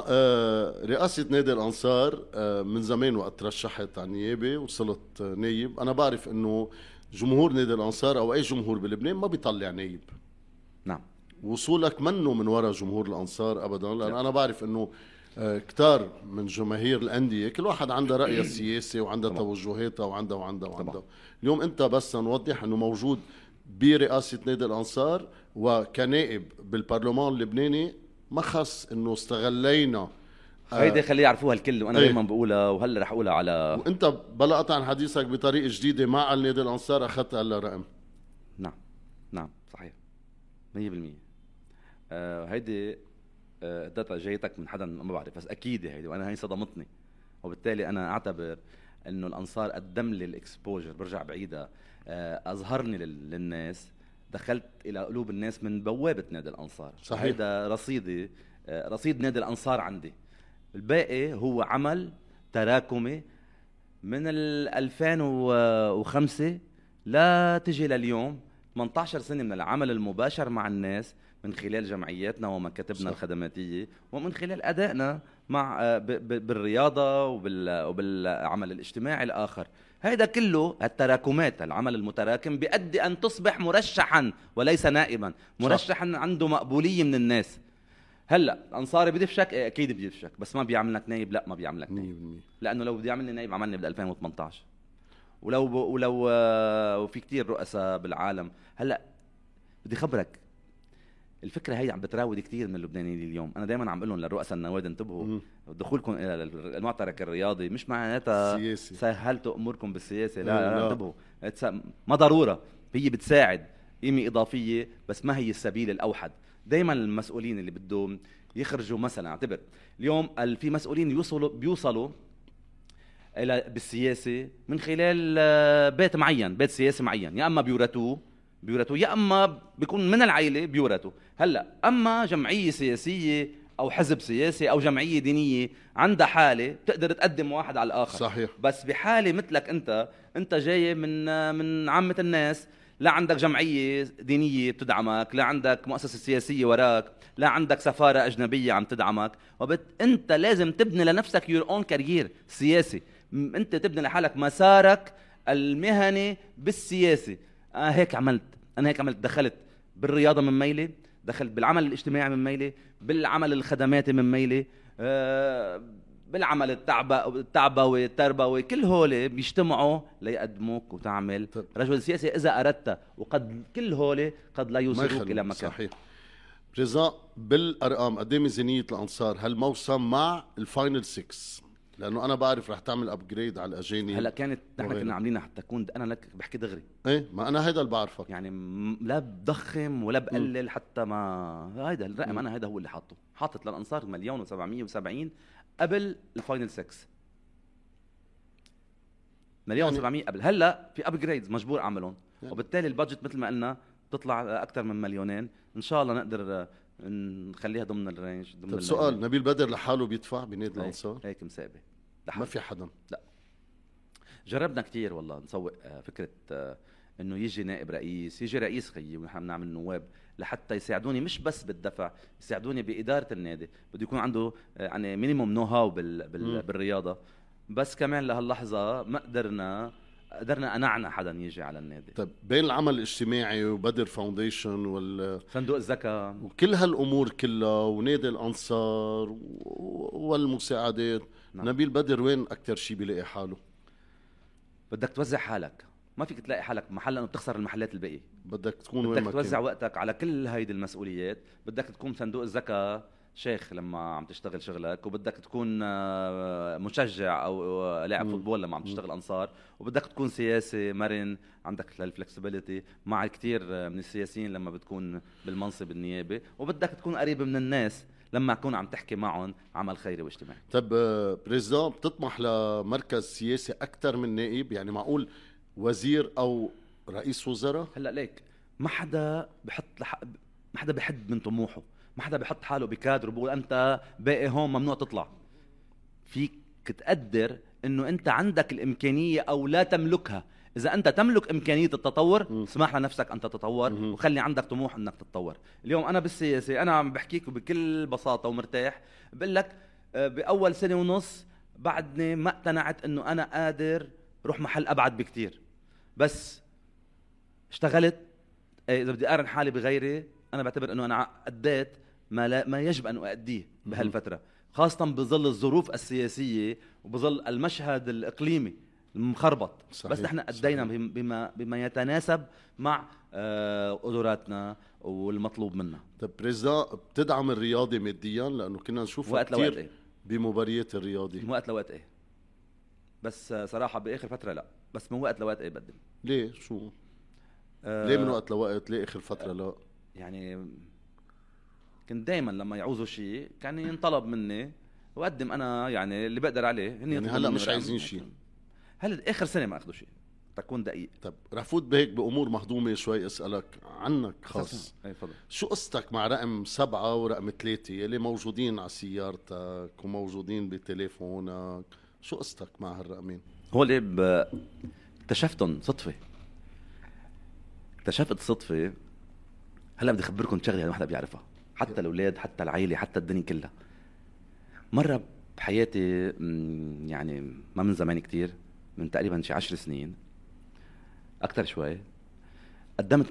رئاسة نادي الأنصار من زمان وقت ترشحت على النيابة وصلت نايب. أنا بعرف إنه جمهور نادي الأنصار أو أي جمهور بلبنان ما بيطلع نايب. نعم. وصولك منه من وراء جمهور الأنصار أبدا، لأن أنا بعرف إنه كتار من جماهير الأندية كل واحد عنده رأيه السياسي وعنده توجهاتها وعنده. اليوم أنت بس نوضح إنه موجود برئاسة نادي الأنصار وكنائب بالبرلمان اللبناني، ما خص انه استغلينا هيدي خليه يعرفوها الكل، وانا دائما بقولها وهلا رح اقولها على. وانت بلا قطع عن حديثك بطريقه جديده مع النادي الانصار اخذت هلا رقم. نعم صحيح 100%. هيدي داتا جايتك من حدا ما بعرف، بس اكيد هيدي، وانا هي صدمتني. وبالتالي انا اعتبر انه الانصار قدم لي الاكسبوجر، برجع بعيدة، اظهرني للناس، دخلت الى قلوب الناس من بوابه نادي الانصار. صحيح. هيدا رصيدي، رصيد نادي الانصار عندي. الباقي هو عمل تراكمي من 2005 لا تجي لليوم. 18 سنه من العمل المباشر مع الناس من خلال جمعياتنا ومكاتبنا الخدماتيه، ومن خلال ادائنا مع بالرياضه وبالعمل الاجتماعي الاخر. هذا كله التراكمات، العمل المتراكم بيؤدي أن تصبح مرشحا وليس نائبا، مرشحا عنده مقبولية من الناس. هلا الأنصاري بدفشك، أكيد بدفشك، بس ما بيعملك نايب. لا ما بيعملك نايب، لأنه لو بدي يعملني نايب عملني بال 2018. وفي كتير رؤساء بالعالم. هلا بدي خبرك، الفكرة هي عم بتراود كتير من اللبنانيين اليوم. أنا دايما عم بقول لهم للرؤساء النوادي انتبهوا، دخولكم إلى المعترك الرياضي مش معناتها سهلتوا أموركم بالسياسة. لا انتبهوا، ما ضرورة، هي بتساعد قيمة إضافية، بس ما هي السبيل الأوحد. دايما المسؤولين اللي بدهم يخرجوا، مثلا اعتبر اليوم في مسؤولين بيوصلوا إلى بالسياسة من خلال بيت معين، بيت سياسي معين، يا أما بيورثوه يا اما بيكون من العائله بيورثوا. هلا اما جمعيه سياسيه او حزب سياسي او جمعيه دينيه عندها حاله بتقدر تقدم واحد على الاخر. صحيح. بس بحاله مثلك انت جاي من عامه الناس، لا عندك جمعيه دينيه بتدعمك، لا عندك مؤسسه سياسيه وراك، لا عندك سفاره اجنبيه عم تدعمك، انت لازم تبني لنفسك يور اون كارير سياسي. انت تبني لحالك مسارك المهني بالسياسه. هيك عملت، أنا هيك عملت. دخلت بالرياضة من ميلي، دخلت بالعمل الاجتماعي من ميلي، بالعمل الخدماتي من ميلي، بالعمل التعبوي التربوي. كل هول بيجتمعوا ليقدموك وتعمل رجل سياسي إذا أردت، وقد كل هول قد لا يوصلوك إلى مكان. صحيح. بريزا، بالأرقام قد ايه ميزانية الأنصار هالموسم مع الفاينل 6؟ لانه انا بعرف رح تعمل ابجريد على الاجانب. هلا كانت نحن كنا عاملينها حتى تكون، انا لك بحكي دغري، ايه ما انا هيدا اللي بعرفك، يعني لا بضخم ولا بقلل حتى ما هيدا الرقم. انا هيدا هو اللي حاطط للانصار 1,770,000 قبل الفاينل 6. مليون يعني 700 قبل. هلا في ابجريدز مجبور اعملهم يعني. وبالتالي البادجت مثل ما قلنا تطلع اكثر من مليونين. ان شاء الله نقدر نخليها ضمن الرينج ضمن طب سؤال، نبيل بدر لحاله بيدفع بنادي الانصار؟ هيك مسابه ما في حدا؟ لا، جربنا كتير والله نسوق فكره انه يجي نائب رئيس، يجي رئيس خيي ونحن بنعمل نواب لحتى يساعدوني مش بس بالدفع، يساعدوني بإدارة النادي. بده يكون عنده يعني مينيموم نو هاو بالرياضة. بس كمان لهاللحظة ما قدرنا أنعنا حدا يجي على النادي. طيب بين العمل الاجتماعي وبدر فاونديشن صندوق الزكاة وكل هالأمور كلها ونادي الأنصار والمساعدات، نعم. نبيل بدر وين أكتر شي بيلاقي حاله؟ بدك توزع حالك، ما فيك تلاقي حالك محل لأنه بتخسر المحلات الباقية. بدك تكون وين بدك ما توزع كان. وقتك على كل هيدي المسؤوليات. بدك تكون صندوق الزكاة شيخ لما عم تشتغل شغلك، وبدك تكون مشجع او لاعب فوتبول لما عم تشتغل انصار، وبدك تكون سياسي مرن عندك الفلكسبيليتي مع كتير من السياسيين لما بتكون بالمنصب النيابي، وبدك تكون قريب من الناس لما تكون عم تحكي معهم عمل خيري واجتماعي. طب بريزدان بتطمح لمركز سياسي اكثر من نائب؟ يعني معقول وزير او رئيس وزراء؟ هلا ليك ما حدا ما حدا بحد من طموحه، ما حدا بيحط حاله بكادر وبقول انت باقي هون ممنوع تطلع. فيك تقدر انه انت عندك الامكانيه او لا تملكها. اذا انت تملك امكانيه التطور اسمح لنفسك ان تتطور وخلي عندك طموح انك تتطور. اليوم انا بالسياسه انا عم بحكيك بكل بساطه ومرتاح، بقول لك باول سنه ونص بعدني ما اقتنعت انه انا قادر روح محل ابعد بكتير، بس اشتغلت. اذا بدي اقارن حالي بغيري انا بعتبر انه انا اديت ما يجب ان اؤديه بهالفتره، خاصه بظل الظروف السياسيه وبظل المشهد الاقليمي المخربط. صحيح. بس نحن ادينا بما يتناسب مع قدراتنا والمطلوب منا. طيب بريزدان بتدعم الرياضي ماديا؟ لانه كنا نشوف كثير إيه؟ بمباريات الرياضي من وقت لوقت ايه، بس صراحه باخر فتره لا، بس من وقت لوقت ايه بقدم. ليه شو ليه من وقت لوقت؟ ليه اخر فتره لا؟ يعني كنت دائما لما يعوزوا شيء كان ينطلب مني وقدم انا يعني اللي بقدر عليه. يعني هلا مش عايزين شيء؟ هلا اخر سنه ما اخذوا شيء تكون دقيق. طب رح فوت بهيك بامور مهضومه شوي، اسالك عنك خاص. اي تفضل. شو قصتك مع رقم 7 ورقم 3 يلي موجودين على سيارتك وموجودين بتليفونك؟ شو قصتك مع هالرقمين؟ هو اللي اكتشفتهم صدفه، اكتشفت صدفه. هلا بدي اخبركم شغله يعني واحده بيعرفها، حتى الاولاد حتى العائله حتى الدنيا كلها. مره بحياتي يعني ما من زمان كتير، من تقريبا شي 10 سنين اكتر شوي، قدمت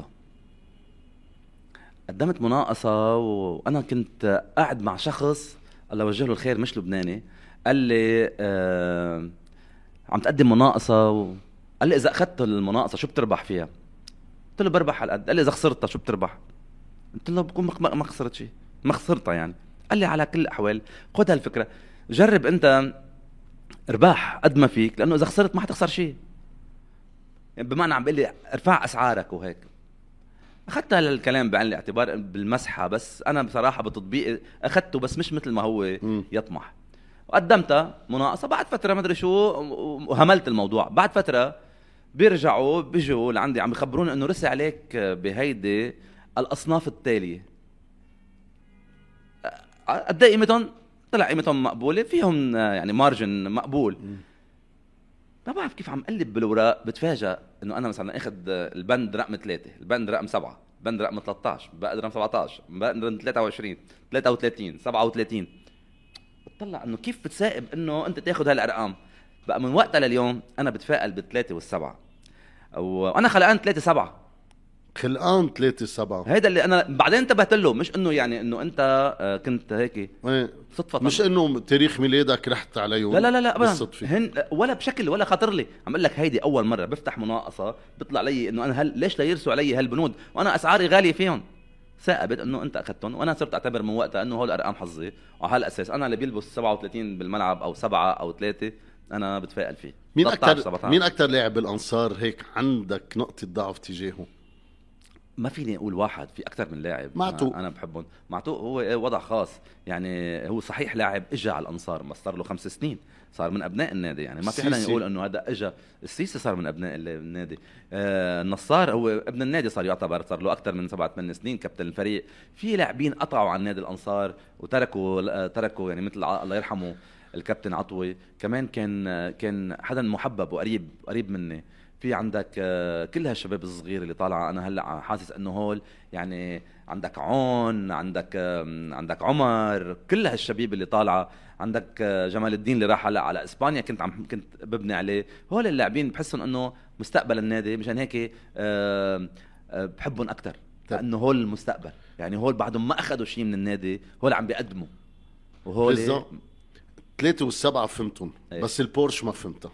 مناقصه وانا كنت قاعد مع شخص الله يوجه له الخير مش لبناني. قال لي عم تقدم مناقصه قال لي اذا اخذت المناقصه شو بتربح فيها؟ قلت له بربح على قد. قال لي اذا خسرتها شو بتربح؟ قلت له بكون ما خسرت شيء، ما خسرتها يعني. قال لي على كل الاحوال خذ هالفكره، جرب انت ارباح قد ما فيك، لانه اذا خسرت ما حتخسر شيء. يعني بمعنى عم بيقول لي ارفع اسعارك وهيك. اخذت الكلام بعين الاعتبار بالمسحه، بس انا بصراحه بتطبيق اخذته بس مش مثل ما هو يطمح. وقدمتها مناقصه بعد فتره ما ادري شو وهملت الموضوع. بعد فتره بيجوا لعندي عم يخبروني انه رسي عليك بهيدي الاصناف التاليه. قد ايه قيمتهم؟ طلع قيمتهم مقبوله، فيهم يعني مارجن مقبول. ما بعرف كيف عم قلب بالاوراق بتفاجئ انه انا مثلا اخذ البند رقم 3، البند رقم 7، البند رقم 13، البند رقم 17، البند رقم 23 33 37. بتطلع انه كيف بتسائب انه انت تاخذ هالارقام. بقى من وقتها لليوم انا بتفائل بالثلاثه والسبعه، وانا خلقان 3-7، خلقان 3-7. هيدا اللي انا بعدين انتبهت له، مش انه يعني انه انت كنت هيك صدفه، مش انه تاريخ ميلادك رحت عليهم. لا ابدا ولا بشكل ولا خطر لي. عم اقول لك هيدي اول مره بفتح مناقصه بيطلع لي انه انا ليش لا يرسوا علي هالبنود وانا اسعاري غاليه فيهم. ثابت انه انت اخذتهم، وانا صرت اعتبر من وقتها انه هول ارقام حظي، وعلى هالاساس انا اللي بيلبس 37 بالملعب او 7 أو 3 انا بتفائل فيه. مين اكثر لاعب بالانصار هيك عندك نقطه ضعف تجاهه؟ ما فيني اقول واحد، في اكثر من لاعب معتوق. انا بحبهم. معتوق هو وضع خاص، يعني هو صحيح لاعب اجى على الانصار، بس صار له 5 سنين، صار من ابناء النادي، يعني ما في السيسي. حدا يقول انه هذا اجى. السيسي صار من ابناء النادي. النصار هو ابن النادي، صار يعتبر صار له اكثر من 7-8 سنين كابتن الفريق. في لاعبين قطعوا عن نادي الانصار وتركوا يعني مثل الله يرحمه الكابتن عطوي، كمان كان حدا محبب وقريب مني. في عندك كل هالشباب الصغير اللي طالعه، انا هلا حاسس انه هول يعني عندك عون، عندك عمر، كل هالشباب اللي طالعه، عندك جمال الدين اللي راح هلا على اسبانيا، كنت ببني عليه. هول اللاعبين بحسهم انه مستقبل النادي، مشان هيك بحبهم اكثر، لانه هول المستقبل. يعني هول بعدهم ما اخذوا شيء من النادي، هول عم بيقدموا. وهول 3 و7 فهمتهم، أيه. بس البورش ما فهمتها.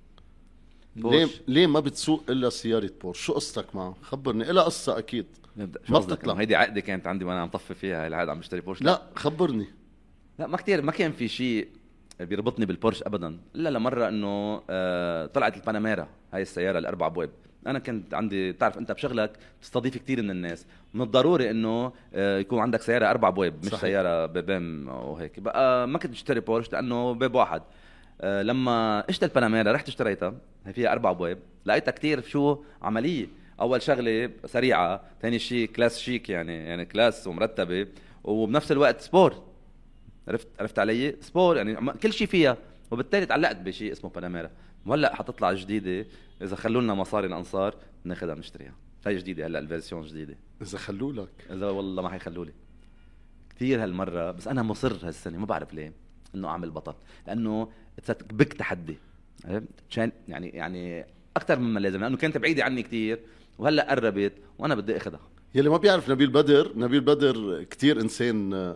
بورش. ليه ما بتسوق الا سيارة بورش؟ شو قصتك معه؟ خبرني. إلها قصة اكيد. ما بتطلع. هيدي عقدة كانت عندي وانا عم طفي فيها، هاي العقدة عم بشتري بورش. لا خبرني. لا ما كان في شيء بيربطني بالبورش ابدا، الا لمرة انه طلعت الباناميرا، هاي السيارة الاربع ابواب. انا كنت عندي، تعرف انت بشغلك تستضيف كتير من الناس، من الضروري انه يكون عندك سيارة 4 ابواب، مش صحيح. سيارة بيبان وهيك. بقى ما كنت اشتري بورش لانه باب واحد. لما اشتريت الباناميرا رحت اشتريتها، هي فيها 4 ابواب، لقيتها كتير شو عملية. اول شغلة سريعة، ثاني شيء كلاس شيك، يعني كلاس ومرتبة، وبنفس الوقت سبور. عرفت علي؟ سبور يعني كل شيء فيها. وبالتالي تعلقت بشيء اسمه باناميرا. وهلا حتطلع جديدة، اذا خلوا لنا مصاري الانصار ناخذها نشتريها. هاي جديدة هلا، الفيرسيون جديدة. اذا خلوا لك، اذا والله ما حيخلوا لي كثير هالمرة. بس انا مصر هالسنة، ما بعرف ليه، انه اعمل بطل، لانه بك تحدي. عشان يعني اكثر مما لازم، لانه كانت بعيدة عني كثير وهلا قربت وانا بدي اخذها. يلي ما بيعرف نبيل بدر كتير انسان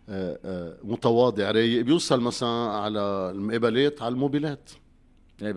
متواضع رايق، بيوصل مثلا على المقابلات على الموبيلات. ايه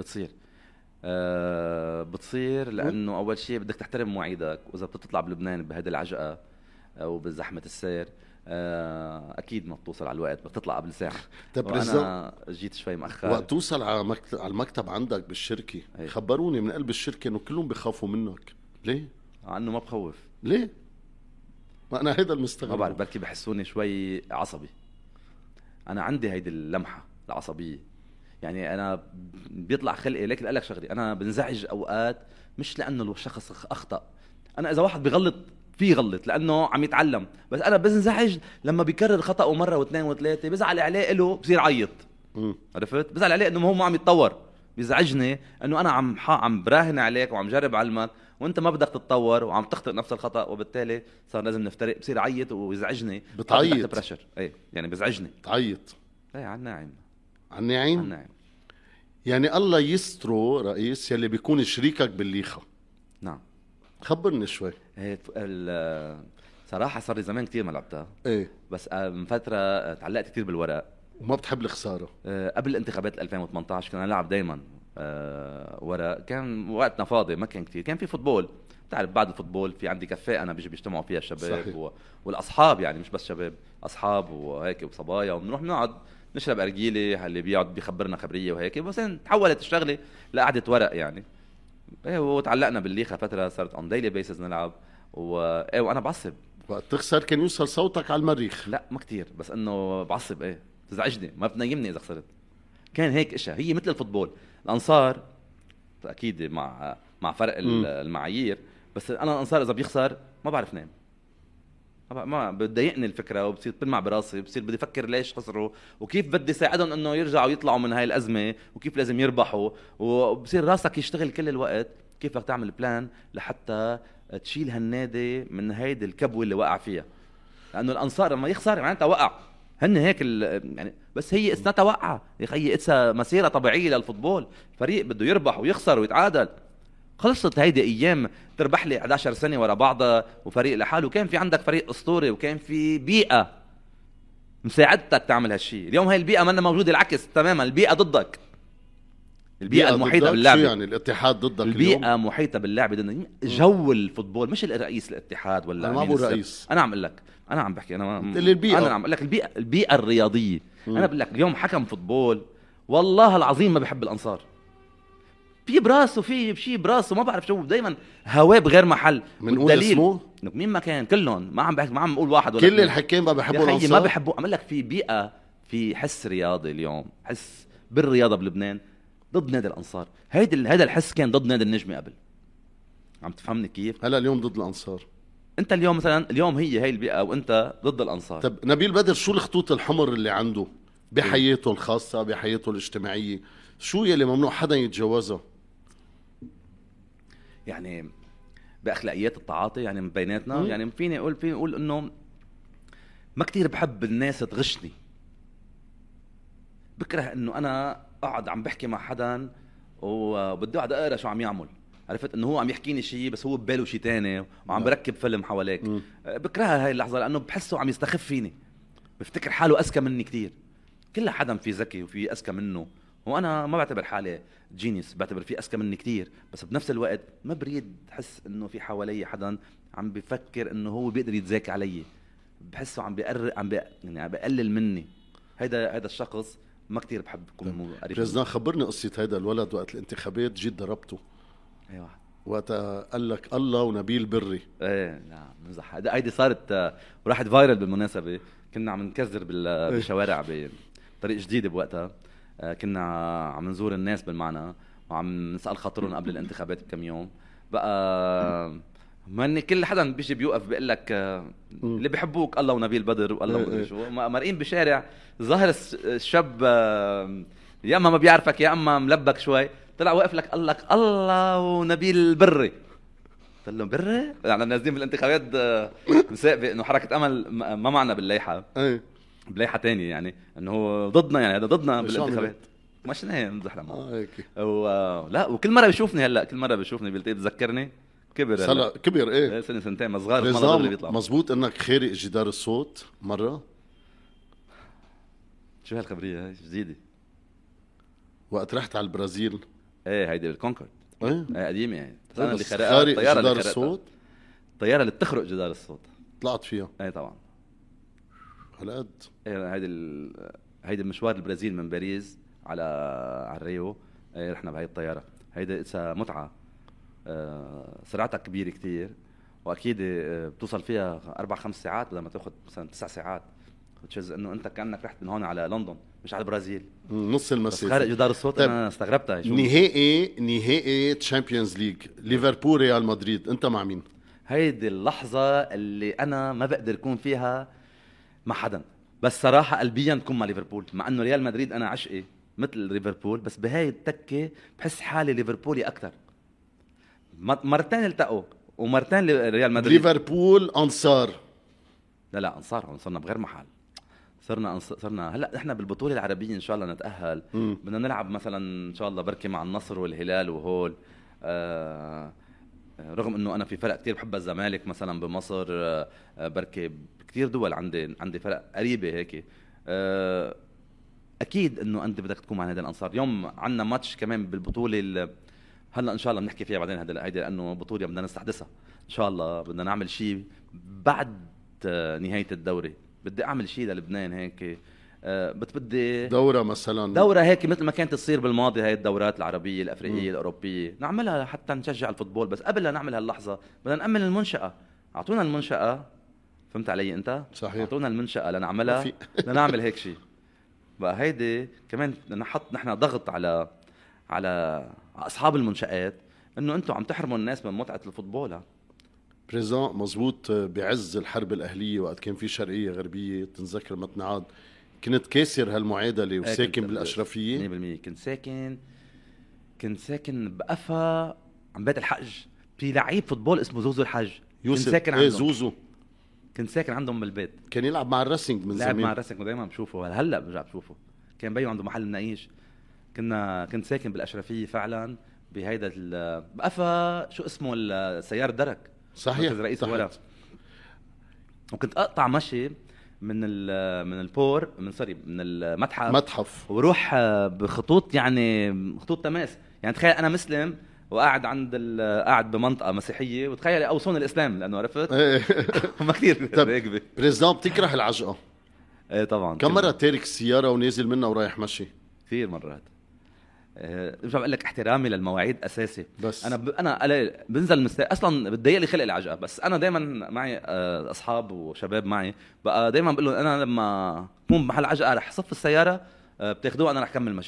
بتصير لانه اول شيء بدك تحترم مواعيدك، واذا بتطلع بلبنان بهيدي العجقه وبزحمه السير اكيد ما بتوصل على الوقت، بدك تطلع قبل ساعه. وانا جيت شوي مأخر. وقت توصل على المكتب عندك بالشركه، أيه. خبروني من قلب الشركه انه كلهم بيخافوا منك. ليه؟ عنه ما بخوف. ليه؟ ما انا هيدا المستغرب. ما بعرف، بركي بحسوني شوي عصبي. انا عندي هيدي اللمحه العصبيه، يعني انا بيطلع خلقي. لكن اقول لك شغلي، انا بنزعج اوقات مش لانه الشخص اخطا. انا اذا واحد بيغلط فيه غلط لانه عم يتعلم، بس انا بنزعج لما بيكرر خطأه مره واثنين وثلاثه، بزعل عليه له بصير عيط. عرفت؟ بزعل عليه انه هو ما عم يتطور. بيزعجني انه انا عم براهن عليك وعم جرب علمك وانت ما بدك تتطور وعم تخطئ نفس الخطأ، وبالتالي صار لازم نفترق. بصير عيط ويزعجني. بتعيط؟ ايه يعني بيزعجني. تعيط؟ ايه على الناعم. على الناعم. يعني الله يسترو رئيس يلي بيكون شريكك بالليخة. نعم. خبرني شوي. صراحة صار لي زمان كتير ما لعبتها. ايه. بس من فترة تعلقت كتير بالورق. وما بتحب الخسارة؟ قبل الانتخابات 2018 كنا نلعب دايما ورق. كان وقتنا فاضي، ما كان كتير. كان في فوتبول، تعرف بعد الفوتبول في عندي كافيه أنا بيجتمعوا فيها الشباب والأصحاب، يعني مش بس شباب، أصحاب وهيك وصبايا، وبنروح نقعد نشرب أرجيلة. اللي بيقعد بيخبرنا خبرية وهيك. بس تحولت الشغلة لقعدة ورق يعني. وتعلقنا بالليخة فترة، صارت on daily basis نلعب. وأنا بعصب وقت تخسر. كان يوصل صوتك على المريخ؟ لا ما كتير، بس إنه بعصب. تزعجني، ما بتنيمني إذا خسرت. كان هيك إشياء، هي مثل الفوتبول. الأنصار أكيد مع فرق المعايير، بس أنا الأنصار إذا بيخسر ما بعرف نام. ما بتضايقني الفكرة، وبصير تلمع براسي، بصير بدي أفكر ليش خسروا وكيف بدي ساعدهم إنه يرجعوا يطلعوا من هاي الأزمة، وكيف لازم يربحوا. وبصير راسك يشتغل كل الوقت كيف بدك تعمل بلان لحتى تشيل هالنادي من هيدي الكبوة اللي وقع فيها. لأنه الأنصار لما يخسر معناتها وقع، هن هيك يعني. بس هي اسنتها وقعة يا خيي، اسا مسيرة طبيعية للفوتبول. فريق بده يربح ويخسر ويتعادل. خلصت هيدي ايام تربح لي 11 سنه ورا بعضها وفريق لحاله. وكان في عندك فريق اسطوري، وكان في بيئه مساعدتك تعمل هالشيء. اليوم هاي البيئه ما موجوده، العكس تماما. البيئه ضدك، البيئه المحيطه باللعبه. شو يعني الاتحاد ضدك؟ البيئه اليوم محيطه باللعبه. جو الفوتبول مش الرئيس الاتحاد ولا أنا ما بقول رئيس. انا عم اقول لك، انا عم بحكي، انا البيئة. انا عم اقول لك البيئه الرياضيه. انا بقول لك اليوم حكم فوتبول والله العظيم ما بحب الانصار. في براسه، في شيء براسه ما بعرف شو، دايما هواه بغير محل. من اسمه مين ما كان، كلهم ما عم بحكي، ما عم بقول واحد ولا كل الحكام ما بحبوا الانصار. ما بحبوا. عم لك في بيئه، في حس رياضي اليوم، حس بالرياضه بلبنان ضد نادي الانصار. هيدا الحس كان ضد نادي النجمه قبل. عم تفهمني كيف؟ هلا اليوم ضد الانصار. انت اليوم مثلا اليوم هي البيئه وانت ضد الانصار. طب نبيل بدر شو الخطوط الحمر اللي عنده بحياته الخاصه بحياته الاجتماعيه؟ شو يلي ممنوع حدا يتجاوزها؟ يعني باخلاقيات التعاطي يعني من بيناتنا. يعني فيني اقول انه ما كتير بحب الناس تغشني. بكره انه انا اقعد عم بحكي مع حدا وبدي اقعد اقرا شو عم يعمل. عرفت انه هو عم يحكيني شيء بس هو بباله شيء تاني وعم بركب فيلم حواليك. بكرهها هاي اللحظه لانه بحسه عم يستخف فيني. بفتكر حاله اذكى مني كتير. كل حدا في ذكي وفي اذكى منه، وانا ما بعتبر حالي جينيس، بعتبر في اذكى مني كتير. بس بنفس الوقت ما بريد احس انه في حوالي حدا عم بفكر انه هو بيقدر يتذاكى علي. بحسه يعني عم بقلل مني. هيدا الشخص ما كتير بحب يكون قريب. بريزدان خبرني قصة هيدا الولد وقت الانتخابات جيت ضربته. ايوه وقت قال لك الله ونبيل بري. ايه لا مزح. هيدي صارت وراحت فايرل بالمناسبة. كنا عم نكزر بالشوارع بطريق جديدة بوقتها. كنا عم نزور الناس بالمعنى وعم نسأل خاطرهم قبل الانتخابات بكم يوم. بقى ما كل حدا بيجي بيوقف بيقول لك اللي بيحبوك الله ونبيل بدر والله مدري شو. مرقين بشارع ظاهر الشاب يا اما ما بيعرفك يا اما ملبك شوي. طلع واقف لك قال لك الله ونبيل بري. قلت له بري؟ يعني نازلين بالانتخابات مسابق انه حركة امل ما معنا بالليحة. بلايحة تانية يعني انه هو ضدنا. يعني هذا ضدنا بالانتخابات. مش نهي نمزح لما هيك. لا وكل مرة بيشوفني هلا كل مرة بيشوفني بتذكرني كبر هلا كبر. ايه سنة سنتين ما صغار اللي بيطلع. مزبوط انك خارق جدار الصوت مرة. شو هالخبرية هاي جديدة؟ وقت رحت على البرازيل. ايه هيدي الكونكورد. ايه قديمة يعني. بس انا اللي خرقها خارق الطيارة جدار اللي الصوت. الطيارة اللي بتخرق جدار الصوت طلعت فيها. ايه طبعا. هالقد. ايه هيدي المشوار البرازيل من باريس على الريو. ايه رحنا بهاي الطيارة. هيدي متعة. سرعتها كبيرة كتير واكيد بتوصل فيها 4-5 ساعات بدل ما تاخد مثلا 9 ساعات. وتشز انه انت كانك رحت من هون على لندن مش على البرازيل. نص المسافه. بس خارق جدار الصوت. طيب انا استغربتها. نهائي تشامبيونز ليج ليفربول ريال مدريد، انت مع مين؟ هيدي اللحظه اللي انا ما بقدر اكون فيها مع حدا. بس صراحه قلبيا تكون مع ليفربول مع انه ريال مدريد انا عشقي مثل ليفربول. بس بهاي التكه بحس حالي ليفربولي اكثر. مرتين التقوا ومرتين ريال مدريد. ليفربول انصار. لا انصار صرنا بغير محل. صرنا هلا احنا بالبطوله العربيه ان شاء الله نتاهل. بدنا نلعب مثلا ان شاء الله بركي مع النصر والهلال وهول. رغم انه انا في فرق كتير بحب الزمالك مثلا بمصر. بركي كتير دول عندي فرق قريبه هيك. اكيد انه انت بدك تكون مع نادي الانصار. يوم عندنا ماتش كمان بالبطوله هلا ان شاء الله بنحكي فيها بعدين. هيدي لانه بطوله بدنا نستحدثها ان شاء الله. بدنا نعمل شيء بعد نهايه الدوري. بدي اعمل شيء للبنان هيك. بدي دورة مثلا. دورة هيك مثل ما كانت تصير بالماضي. هاي الدورات العربية الأفريقية الأوروبية نعملها حتى نشجع الفوتبول. بس قبل لا نعمل هاللحظة بدنا نأمن المنشأة. أعطونا المنشأة. فهمت علي أنت؟ صحيح. أعطونا المنشأة لنعملها. بدنا نعمل هيك شيء بقى. هيدي كمان نحط نحن ضغط على أصحاب المنشآت إنه أنتم عم تحرموا الناس من متعة الفوتبول. بريزون مزبوط. بعز الحرب الأهلية وقت كان في شرقية غربية تنذكر متنعاد كنت كاسر هالمعادلة وساكن بالأشرفية. 100% كنت ساكن بقفا عم بيت الحج. في لعيب فوتبول اسمه زوزو الحج. يوسف. كنت ساكن عندهم. زوزو كنت ساكن عندهم بالبيت. كان يلعب مع الرسنج من زمان. لعب مع الرسنج ودايما بشوفه. هلا برجع بشوفه. كان بيو عنده محل مناقيش. كنت ساكن بالأشرفية فعلا بهيدا بقفا شو اسمه السيارة درك. صحيح. رئيس الولا. وكنت اقطع مشي من البور من المتحف وروح بخطوط يعني خطوط تماس. يعني تخيل انا مسلم وقاعد قاعد بمنطقه مسيحيه وتخيل اوصون الاسلام لانه عرفت ما كثير راكبه. بريزدان بتكره العجقه. ايه طبعا. كم مره تارك السياره ونازل منها ورايح مشي؟ كثير مرات. مش بقول لك احترامي للمواعيد اساسي. بس انا بنزل اصلا بتضايق لي خلق العجقه. بس انا دائما معي اصحاب وشباب معي بقى دائما بقول لهم انا لما اكون بمحل عجقه رح صف السياره بتاخذوها انا رح كمل مشي.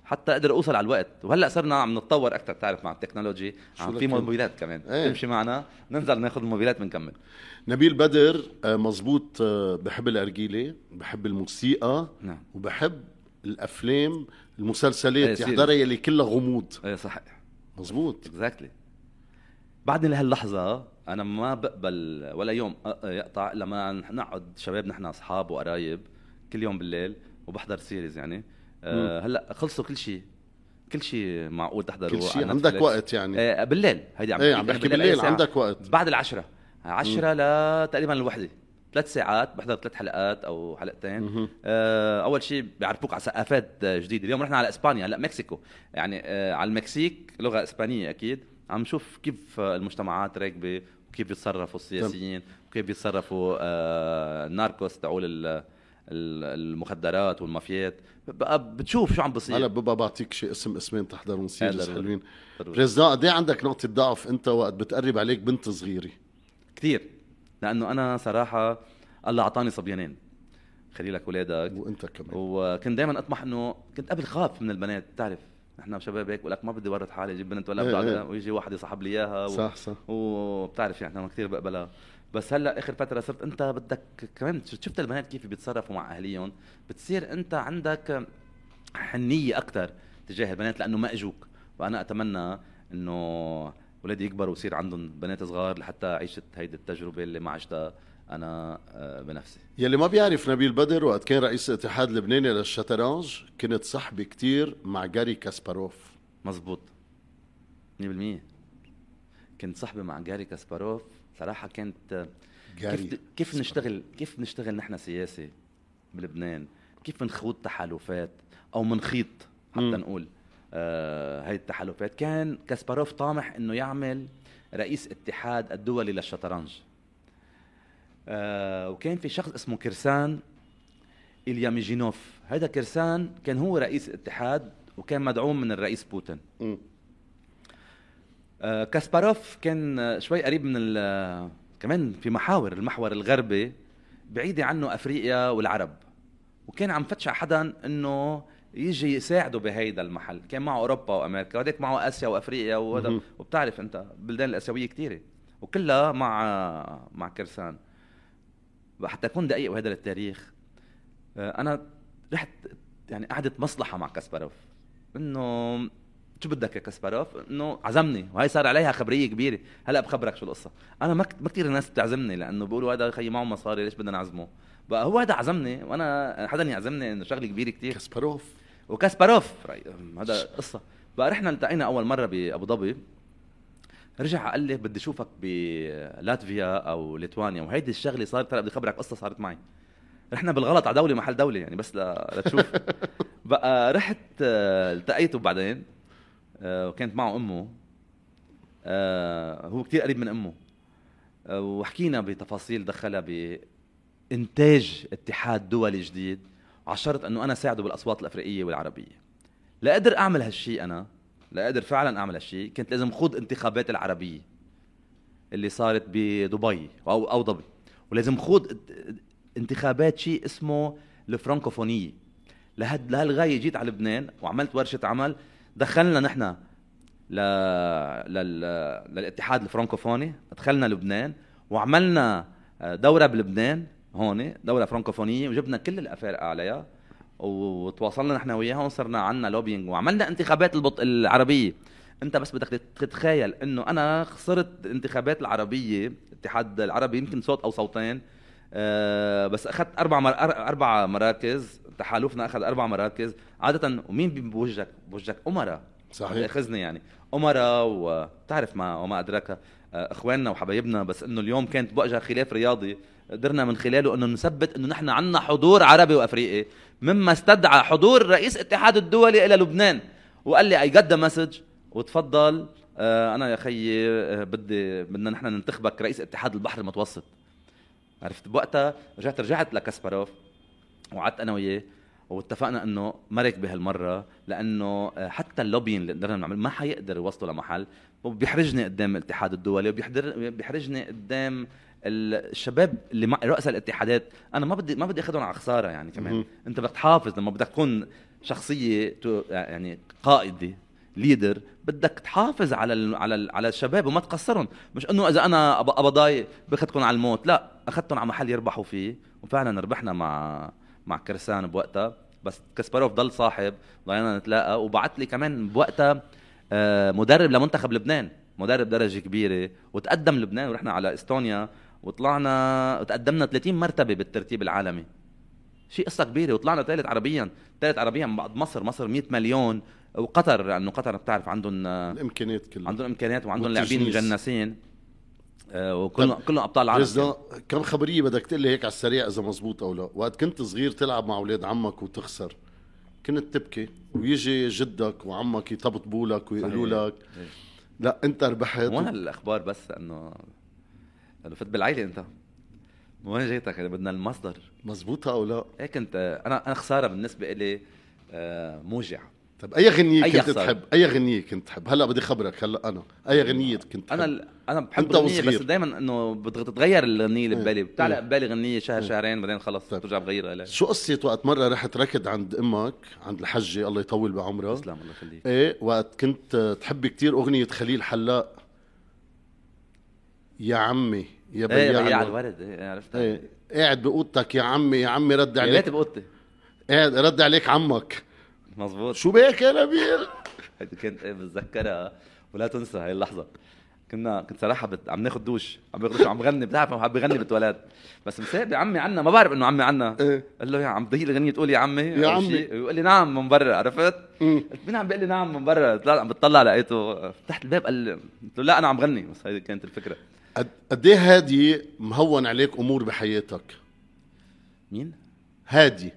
حتى اقدر اوصل على الوقت. وهلا صرنا عم نتطور اكثر، تعرف مع التكنولوجي عم في موبيلات كمان تمشي معنا، ننزل ناخذ الموبيلات بنكمل. نبيل بدر مزبوط، بحب الأرجيلة، بحب الموسيقى، نعم. وبحب الأفلام المسلسلات يحضرها يلي كلها غموض. صحيح مزبوط اكزاكتلي. بعدني لهاللحظة أنا ما بقبل ولا يوم يقطع لما نقعد شباب نحن أصحاب وقرايب كل يوم بالليل وبحضر سيريز يعني. هلا خلصوا كل شيء معقول تحضره، كل شيء عندك وقت يعني. بالليل هيدي عم بحكي بالليل عندك وقت بعد 10 لتقريبا الوحدة 3 ساعات بحضر 3 حلقات أو حلقتين. أول شيء بيعرفوك على ثقافات جديدة. اليوم رحنا على إسبانيا، هلا مكسيكو يعني. على المكسيك لغة إسبانية أكيد. عم نشوف كيف المجتمعات راكبة وكيف بيتصرفوا السياسيين وكيف بيتصرفوا الناركوس تاعول المخدرات والمافيات. بقى بتشوف شو عم بصير. هلا ببقى بعطيك شيء اسمين تحضرون سيريز حلوين. بريزدان قد ايه عندك نقطة ضعف انت وقت بتقرب عليك بنت صغيرة؟ كتير، لأنه أنا صراحة الله عطاني صبيانين، خلي لك ولادك وانت كمان. وكنت دائما أطمح إنه كنت قبل خاف من البنات. تعرف نحن شباب هيك ولك ما بدي ورط حالي اجيب بنت ولا ابدا ويجي واحد يصاحب لي اياها صح وبتعرف يعني انا كثير بقبلها. بس هلا اخر فتره صرت انت بدك كمان شفت البنات كيف بيتصرفوا مع اهاليهم، بتصير انت عندك حنيه اكثر تجاه البنات لانه ما اجوك. وانا اتمنى انه ولادي يكبروا ويصير عندهم بنات صغار لحتى عيشت هيدي التجربه اللي ما عشتها انا بنفسي. يلي ما بيعرف نبيل بدر، وقت كان رئيس الاتحاد اللبناني للشطرنج كنت صحبي كتير مع جاري كاسباروف. مزبوط 100%. كنت صحبي مع جاري كاسباروف صراحة. كانت كيف نشتغل نحن سياسي بلبنان، كيف نخوض تحالفات أو منخيط حتى نقول هاي التحالفات. كان كاسباروف طامح إنه يعمل رئيس اتحاد الدولي للشطرنج. وكان في شخص اسمه كرسان إلياميجينوف. هذا كرسان كان هو رئيس الاتحاد وكان مدعوم من الرئيس بوتين. كاسباروف كان شوي قريب من كمان في المحور الغربي بعيدة عنه أفريقيا والعرب، وكان عم فتش حدا إنه يجي يساعده بهيدا المحل. كان معه أوروبا وأمريكا وهديك معه آسيا وأفريقيا وهذا، وبتعرف أنت بلدان الآسيوية كتيرة وكلها مع كرسان. حتى أكون دقيق وهذا للتاريخ، أنا رحت يعني قعدت مصلحة مع كاسباروف إنه شو بدك يا كاسباروف، إنه عزمني وهي صار عليها خبرية كبيرة. هلأ بخبرك شو القصة. أنا ما كتير الناس بتعزمني لأنه بيقولوا هذا خي معه مصاري ليش بدنا نعزمه. بقى هو هذا عزمني وأنا حدا يعزمني إنه شغلة كبيرة كتير. كاسباروف هذا قصة. بقى رحنا التقينا أول مرة بأبو ظبي، رجع قال لي بدي اشوفك بلاتفيا او ليتوانيا. وهيدي الشغله صارت، بدي خبرك قصه صارت معي. رحنا بالغلط على دوله محل دوله يعني بس لتشوف. بقى رحت التقيته بعدين وكانت معه امه. هو كتير قريب من امه. وحكينا بتفاصيل دخلها بانتاج اتحاد دولي جديد، وعشرت انه انا ساعده بالاصوات الافريقيه والعربيه. لا اقدر اعمل هالشيء، انا لا اقدر فعلا اعمل هالشيء. كنت لازم خوض انتخابات العربيه اللي صارت بدبي او ظبي، ولازم خوض انتخابات شيء اسمه الفرنكوفونيه. لهالغايه جيت على لبنان وعملت ورشه عمل. دخلنا نحن للاتحاد الفرنكوفوني، دخلنا لبنان وعملنا دوره بلبنان هون، دوره فرنكوفونيه، وجبنا كل الافارقه عليها وتواصلنا نحن وياها وصرنا عنا لوبينج وعملنا انتخابات العربية. انت بس بدك تتخيل انه انا خسرت الانتخابات العربية، الاتحاد العربي يمكن صوت او صوتين، بس اخذت 4 مراكز. تحالفنا اخذ 4 مراكز عادة. ومين بوجهك امراء، صحيح اخذني يعني امراء وتعرف ما وما ادراك اخواننا وحبايبنا. بس انه اليوم كانت بوجه خلاف رياضي قدرنا من خلاله انه نثبت انه نحن عنا حضور عربي وافريقي، مما استدعى حضور رئيس الاتحاد الدولي الى لبنان وقال لي اي جت مسج وتفضل. انا يا خيي بدنا نحن ننتخبك رئيس اتحاد البحر المتوسط. عرفت بوقتها رجعت لكاسباروف وقعدت انا وياه واتفقنا انه ما راكبه هالمره، لانه حتى اللوبين اللي قدرنا نعمل ما حيقدر يوصلوا لمحل. بيحرجني قدام الاتحاد الدولي وبيحرجني قدام الشباب اللي مع رؤساء الاتحادات. انا ما بدي اخذهم على خساره يعني. كمان انت بدك تحافظ لما بدك تكون شخصيه يعني قائده ليدر، بدك تحافظ على الشباب وما تقصرهم. مش انه اذا انا ابقى ضايق باخذكم على الموت، لا، اخذتهم على محل يربحوا فيه، وفعلا ربحنا مع كرسان بوقتها. بس كاسباروف ضل صاحب، ضلينا نتلاقى، وبعت لي كمان بوقتها مدرب لمنتخب لبنان، مدرب درجه كبيره، وتقدم لبنان ورحنا على استونيا وطلعنا وتقدمنا 30 مرتبه بالترتيب العالمي، شيء قصه كبيره، وطلعنا ثالث عربيا بعد مصر 100 مليون، وقطر، لانه قطر بتعرف عندهم الامكانيات كلها، عندهم امكانيات وعندهم لاعبين مجنسين، وكلهم ابطال العالم. كم خبريه بدك تقول لي هيك على السريع اذا مزبوط او لا؟ وقت كنت صغير تلعب مع اولاد عمك وتخسر، كنت تبكي ويجي جدك وعمك يطبطبوا لك ويقولوا لك لا انت ربحت؟ وانا الاخبار بس انه فت بالعيله انت وين جيتك، بدنا المصدر. مزبوطه او لا؟ هيك انت انا خساره بالنسبه لي، موجع. طب اي غنية كنت تحب؟ اي غنية كنت تحب؟ هلا بدي خبرك، هلا اي غنية كنت تحب؟ انا بحب الغنية، بس دائما انه بتتغير الغنية اللي ببالي، بتعلق ببالي غنية شهر شهرين بعدين خلص ترجع بغيرها. شو قصة وقت مرة رحت ركض عند امك عند الحجة الله يطول بعمرها؟ تسلم الله يخليك. ايه، وقت كنت تحب كتير اغنية خليل حلاق، يا عمي يا بياع الورد، عرفتها. ايه، قاعد بأوضتك يا عمي، يا عمي رد عليك. يا ريت بأوضتي قاعد رد عليك عمك. مزبوط. شو بيك يا نبيل؟ هيدي كنت بتذكرها ولا تنسى هاي اللحظة. كنت صراحة عم ناخد دوش، عم بغني، بتعرف عم بغني بالتواليت، بس مسابق عمي عنا، ما بعرف انه عمي عنا. قال له يا عم ضيق الغنية تقول يا عمي يا عمي، يقول لي نعم من برا، عرفت؟ قلت مين عم بيقول لي نعم من برا؟ طلع عم بتطلع لقيته تحت الباب، قال قلت له لا انا عم غني. بس هيدي كانت الفكرة. قد ايه هادي مهون عليك امور بحياتك؟ مين هادي؟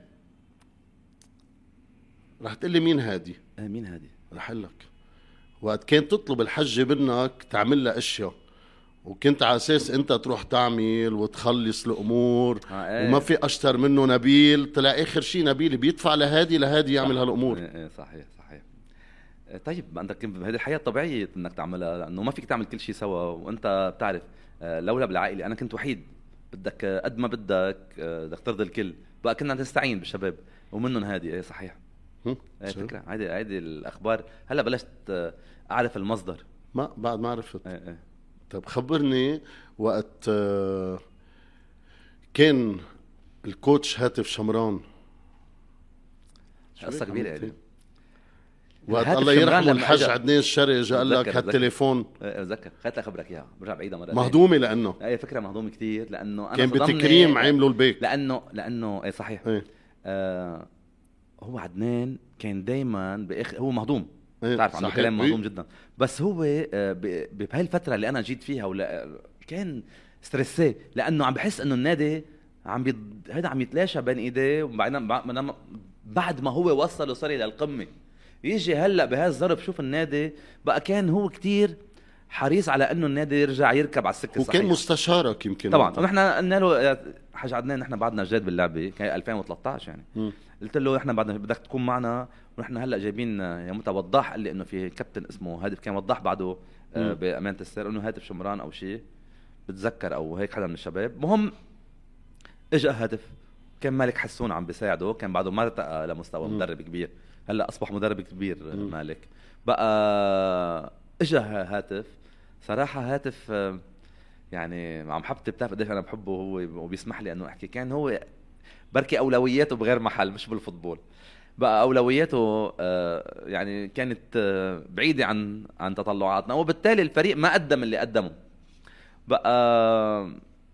رح تقول لي مين هادي؟ مين هادي؟ رح اقول لك. وقت كانت تطلب الحجة منك تعمل لها اشياء، وكنت على اساس انت تروح تعمل وتخلص الامور، وما في اشطر منه نبيل، طلع اخر شيء نبيل بيدفع لهادي يعمل هالامور. صحيح. طيب عندك بهذه الحياة طبيعية انك تعملها، لانه ما فيك تعمل كل شيء سوا، وانت بتعرف لولا بالعائلة انا كنت وحيد، بدك قد ما بدك ترضي الكل، بقى كنا نستعين بالشباب ومنهم هادي. صحيح. فكرة هيدي الاخبار. هلا بلشت اعرف المصدر، بعد ما عرفت. طب خبرني، وقت كان الكوتش هاتف شمران، قصة كبيرة يعني. وقت الله يرحمه الحاج عدنان الشري جاء قال لك هالتليفون، اتذكر خليت اخبرك اياها، برجع بعيدها مرة مهضومة، لانه اي فكرة مهضومة كتير، لانه انا كان بتكريم عامله البيك، لانه صحيح. هو عدنان كان دايما هو مهضوم، تعرف عنده كلام مهضوم جدا، بس هو بهاي الفترة اللي انا جيت فيها كان ستريسي، لانه عم بحس انه النادي هيدا عم يتلاشى بين ايديه، وبعدين بعد ما هو وصل وصل الى القمة، يجي هلا بهالظرف شوف النادي بقى. كان هو كتير حريص على انه النادي يرجع يركب على السكه الصحيحه، وكان مستشارك يمكن طبعا. ونحن قلنا له يا حاج عدنان نحن بعدنا جداد باللعبه، كان 2013 يعني. قلت له احنا بعدنا بدك تكون معنا، ونحن هلا جايبين يا متى وضاح، قال لي انه في كابتن اسمه هاتف، كان وضاح بعده بامانه السر انه هاتف شمران او شيء بتذكر، او هيك حدا من الشباب. مهم اجى هاتف، كان مالك حسون عم بيساعده، كان بعده ما ارتقى لمستوى مدرب كبير، هلا اصبح مدرب كبير مالك بقى. اجى هاتف، صراحه هاتف يعني عم حبتي، بتعرف قديش انا بحبه هو، وبيسمح لي انه احكي. كان هو بركي اولوياته بغير محل، مش بالفوتبول بقى، اولوياته يعني كانت بعيده عن تطلعاتنا، وبالتالي الفريق ما قدم اللي قدمه بقى.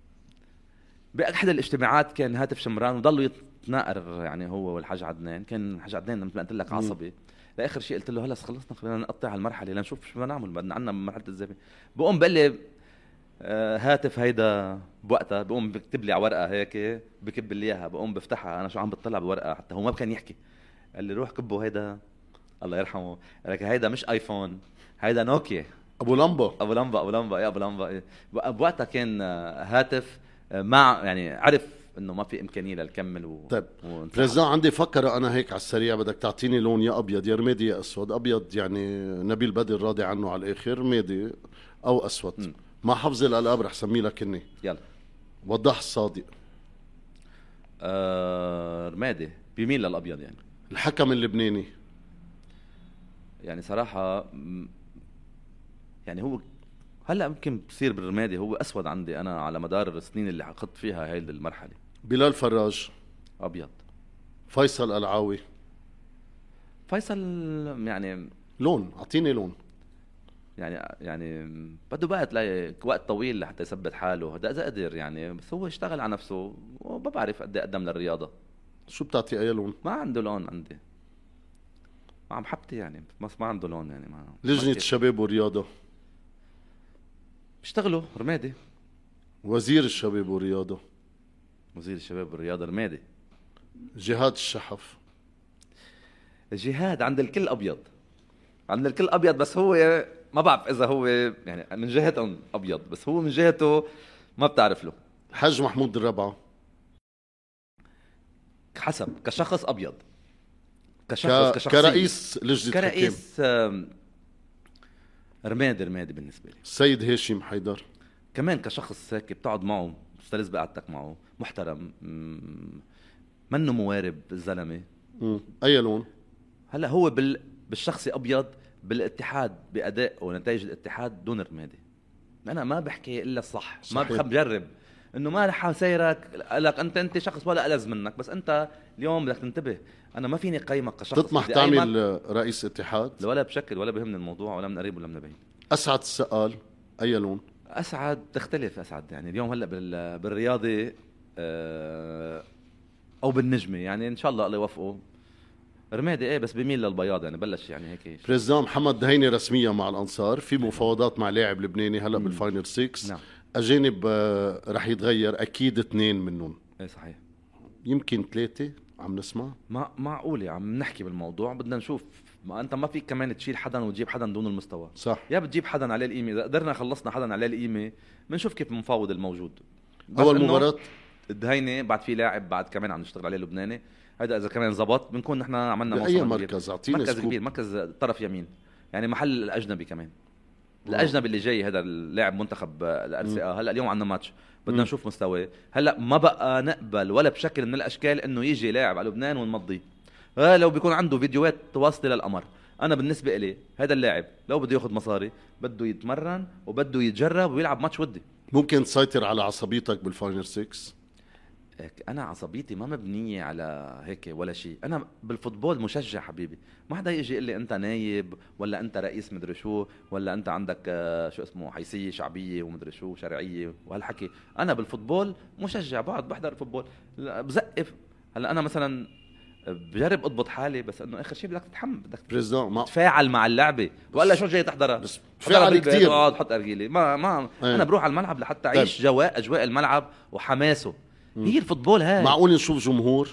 باحد الاجتماعات كان هاتف شمران وضلوا يتناقر يعني هو والحاج عدنان. كان الحاج عدنان مثل ما قلت لك عصبي، لاخر شيء قلت له هلا خلصنا، خلينا نقطع على المرحله لنشوف شو بدنا نعمل، بدنا عندنا مرحله الزبي. بقوم بقول لي هاتف هيدا بوقتها، بقوم بكتب لي على ورقه هيك، بكب لي اياها، بقوم بفتحها انا شو عم بتطلع بورقه، حتى هو ما كان يحكي. قال لي روح كبه هيدا، الله يرحمه، قال لك هيدا مش ايفون، هيدا نوكيا ابو لمبه يا ابو لمبه. بوقتها كان هاتف مع يعني عرف انه ما في امكانيه للكمل طيب بريزدان، عندي فكره انا هيك على السريع، بدك تعطيني لون، يا ابيض يا رمادي يا اسود. ابيض يعني نبيل بدر راضي عنه على الاخر، رمادي او اسود. ما حفظ الالقاب رح سمي لك اني. يلا. وضح الصادق. رمادي بيميل للابيض يعني. الحكم اللبناني يعني صراحه يعني هو هلا يمكن بصير بالرمادي هو اسود عندي انا على مدار السنين اللي خضت فيها هاي المرحله. بلال فراج، ابيض. فيصل العاوي. فيصل يعني لون، اعطيني لون. يعني بده بقى تلاقي وقت طويل لحتى يثبت حاله، هذا اذا قدر يعني، بس هو اشتغل على نفسه وما بعرف قد ايه قدم للرياضه. شو بتعطي اي لون؟ ما عنده لون عندي مع محبتي يعني، بس ما عنده لون يعني ما لجنة كيف. الشباب والرياضة. بيشتغلوا رمادي. وزير الشباب والرياضة. وزير الشباب والرياضه رمادي. جهاد الشحف. الجهاد عند الكل ابيض، عند الكل ابيض، بس هو ما بعرف اذا هو يعني من جهتهم ابيض، بس هو من جهته ما بتعرف له. الحاج محمود الربعة. حسب كشخص ابيض، كشخص كرئيس لجنة حكام. كرئيس رمادي بالنسبه لي. السيد هاشم حيدر. كمان كشخص هيك بتقعد معه مستلذ بقعدتك معه، محترم، منه موارب الزلمه. اي لون؟ هلا هو بالشخصي ابيض، بالاتحاد باداء ونتائج الاتحاد دون رمادي. انا ما بحكي الا الصح، ما بخب جرب انه ما رح اسيرك لك انت شخص ولا ألذ منك، بس انت اليوم بدك تنتبه. انا ما فيني قيمك كشخص. تطمح تعمل رئيس اتحاد؟ ولا بشكل، ولا بهمني الموضوع، ولا من قريب ولا من بعيد. اسعد السقال اي لون؟ اسعد تختلف، اسعد يعني اليوم هلا بالرياضي او بالنجمه يعني ان شاء الله الله يوفقه. رمادي ايه بس بميل للبياض يعني، بلش يعني هيك. بريزدان محمد دهيني رسميا مع الانصار، في مفاوضات مع لاعب لبناني هلا بالفاينل 6. نعم. اجانب رح يتغير اكيد 2 منهم. ايه صحيح. يمكن 3 عم نسمع. ما معقوله عم نحكي بالموضوع، بدنا نشوف. ما انت ما فيك كمان تشيل حدا وتجيب حدا دون المستوى. صح. يا بتجيب حدا عليه القيمه، اذا قدرنا خلصنا حدا عليه القيمه بنشوف كيف المفاوض الموجود. اول مباراه الدهيني بعد في لاعب بعد كمان عم نشتغل عليه لبناني، هذا اذا كمان زبط بنكون نحن عملنا موسم. اي مركز؟ اعطيني مركز سكوب. كبير، مركز طرف يمين يعني، محل الاجنبي كمان. الاجنبي اللي جاي هذا اللاعب منتخب الارسئه، هلا اليوم عندنا ماتش بدنا نشوف مستواه. هلا ما بقى نقبل ولا بشكل من الاشكال انه يجي لاعب على لبنان ونمضيه. لو بيكون عنده فيديوهات واصله للقمر. انا بالنسبه لي هذا اللاعب لو بده ياخذ مصاري بده يتمرن وبده يتجرب ويلعب ماتش ودي. ممكن تسيطر على عصبيتك بالفاينل 6؟ انا عصبيتي ما مبنيه على هيك ولا شيء. انا بالفوتبول مشجع حبيبي، ما حدا يجي يقول لي انت نايب ولا انت رئيس مدري شو ولا انت عندك شو اسمه حيثيه شعبيه ومدري شو شرعيه وهالحكي. انا بالفوتبول مشجع، بقعد بحضر الفوتبول بزقف. هلا انا مثلا بجرب اضبط حالي، بس انه اخر شيء بدك تتحمل، بدك تتفاعل مع اللعبه، ولا شو جاي تحضرها؟ بس تفاعل كثير. اقعد حط ارجيلي ما انا بروح على الملعب لحتى اعيش اجواء الملعب وحماسه. هي الفوتبول هاي. معقول نشوف جمهور؟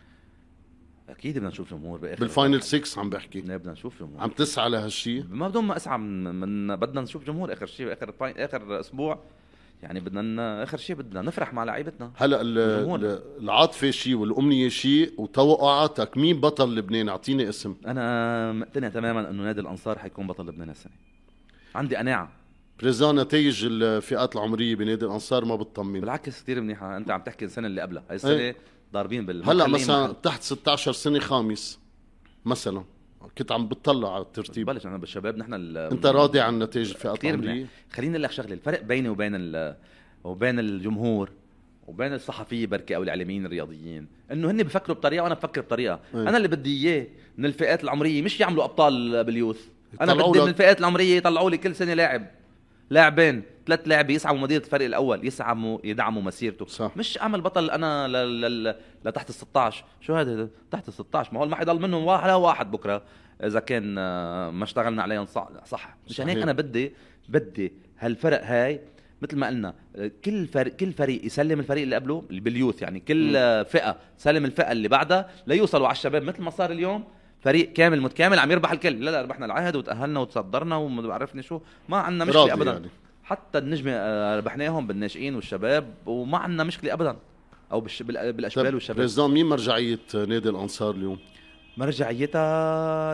اكيد بدنا نشوف جمهور باخر بالفاينل 6 عم بحكي. بدنا نشوف جمهور. عم تسعى لهالشيء؟ ما بدون ما اسعى من بدنا نشوف جمهور اخر شيء، اخر اسبوع يعني. بدنا اخر شيء بدنا نفرح مع لعيبتنا. هلا العاطفه شيء والامنيه شيء، وتوقعاتك مين بطل لبنان؟ اعطيني اسم. انا مقتنع تماما انه نادي الانصار حيكون بطل لبنان السنه، عندي قناعه. بريزان نتائج الفئات العمريه بنادي الانصار ما بتطمن. بالعكس كثير منيحه. انت عم تحكي السنه اللي قبلها، هاي السنه ضاربين هلا مثلا تحت 16 سنه خامس مثلا، كنت عم بتطلع على الترتيب. بلش انا بالشباب نحن انت راضي عن نتائج الفئات العمريه؟ خليني اقول لك شغله، الفرق بيني وبين الجمهور وبين الصحفيه بركي او الاعلاميين الرياضيين انه هن بفكروا بطريقه وانا بفكر بطريقه. انا اللي بدي اياه من الفئات العمريه مش يعملوا ابطال باليوث، انا بدي من الفئات العمريه يطلعوا لي كل سنه لاعبين 3 لاعبين يسعوا مدير الفريق الاول، يدعموا مسيرته. صح. مش اعمل بطل انا لتحت ال16. شو هذا تحت ال16؟ ما هو ما حيضل منهم واحد بكره اذا كان ما اشتغلنا عليهم صح. مشان هيك انا بدي هالفرق هاي مثل ما قلنا، كل فريق يسلم الفريق اللي قبله باليوث يعني، كل فئه سلم الفئه اللي بعدها ليوصلوا على الشباب مثل ما صار اليوم. فريق كامل متكامل عم يربح الكل. لا ربحنا العهد وتأهلنا وتصدرنا وما بعرفني شو، ما عندنا مشكله ابدا يعني. حتى النجمه ربحناهم بالناشئين والشباب وما عندنا مشكله ابدا، او بالاشبال والشباب. بريزدان مين مرجعيه نادي الانصار اليوم؟ مرجعيتها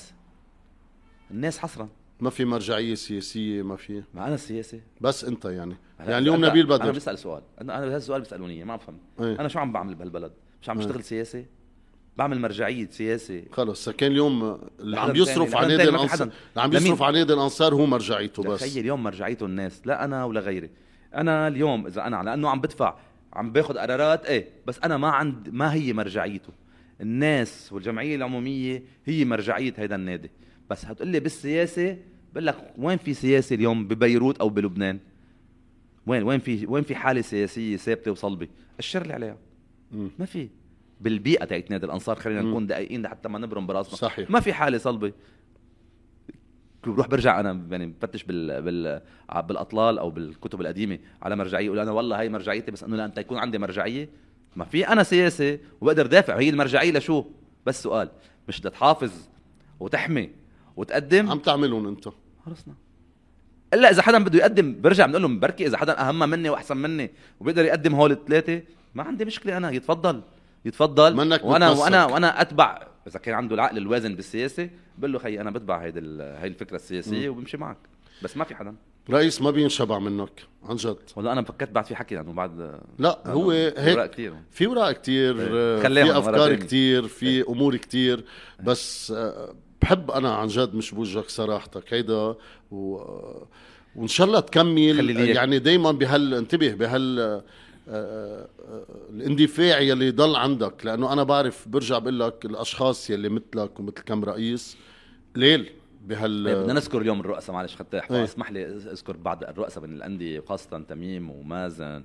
الناس حصرا. ما في مرجعيه سياسيه؟ ما في. ما انا سياسي بس انت يعني اليوم نبيل بدر. انا بسال سؤال، انا هذا السؤال بيسالوني ما بفهم. انا شو عم بعمل بهالبلد؟ مش عم بشتغل سياسي؟ بعمل مرجعيه سياسه. خلص كان اليوم اللي عم لحدا يصرف تاني، على لحدا نادي تاني، ما في الانصار، حدا. اللي عم لمين؟ يصرف على نادي الانصار هو مرجعيته بس. تخيل اليوم مرجعيته الناس، لا انا ولا غيري. انا اليوم اذا انا لانه عم بدفع عم باخذ قرارات ايه، بس انا ما هي مرجعيته. الناس والجمعيه العموميه هي مرجعيه هيدا النادي. بس هتقول لي بالسياسه، بقول لك وين في سياسه اليوم ببيروت او بلبنان؟ وين في حاله سياسيه ثابته وصلبه؟ اشر لي عليها. ما في. بالبيئه تاعت نادي الانصار خلينا نكون دقيقين حتى ما نبرم براسنا. صحيح. ما في حاله صلبه. بروح برجع انا يعني بفتش بالاطلال او بالكتب القديمه على مرجعيه، اقول انا والله هاي مرجعيتي، بس انه لا انت يكون عندي مرجعيه. ما في انا سياسه وبقدر دافع. هي المرجعيه لشو؟ بس سؤال، مش تحافظ وتحمي وتقدم. عم تعملون انت. خلصنا. الا اذا حدا بده يقدم برجع بنقول له بركي اذا حدا اهم مني واحسن مني وبيقدر يقدم هول الثلاثه، ما عندي مشكله. انا يتفضل وانا اتبع. اذا كان عنده العقل الوازن بالسياسه بقول له خي انا بتبع هاي الفكره السياسيه وبمشي معك. بس ما في حدا. رئيس ما بينشبع منك عن جد. والله انا فكرت بعد في حكي لانه بعد لا هو هيك كتير. في وراء كتير، في افكار كتير، في امور كتير. بس بحب انا عن جد مش بوجهك صراحتك هيدا وان شاء الله تكمل. يعني دايما انتبه الاندفاع يلي ضل عندك، لانه انا بعرف برجع بقول لك الاشخاص يلي مثلك ومثل كم رئيس ليل بدنا نذكر اليوم الرؤساء. معلش حتى اسمح لي اذكر بعض الرؤساء من الانديه، خاصه تميم ومازن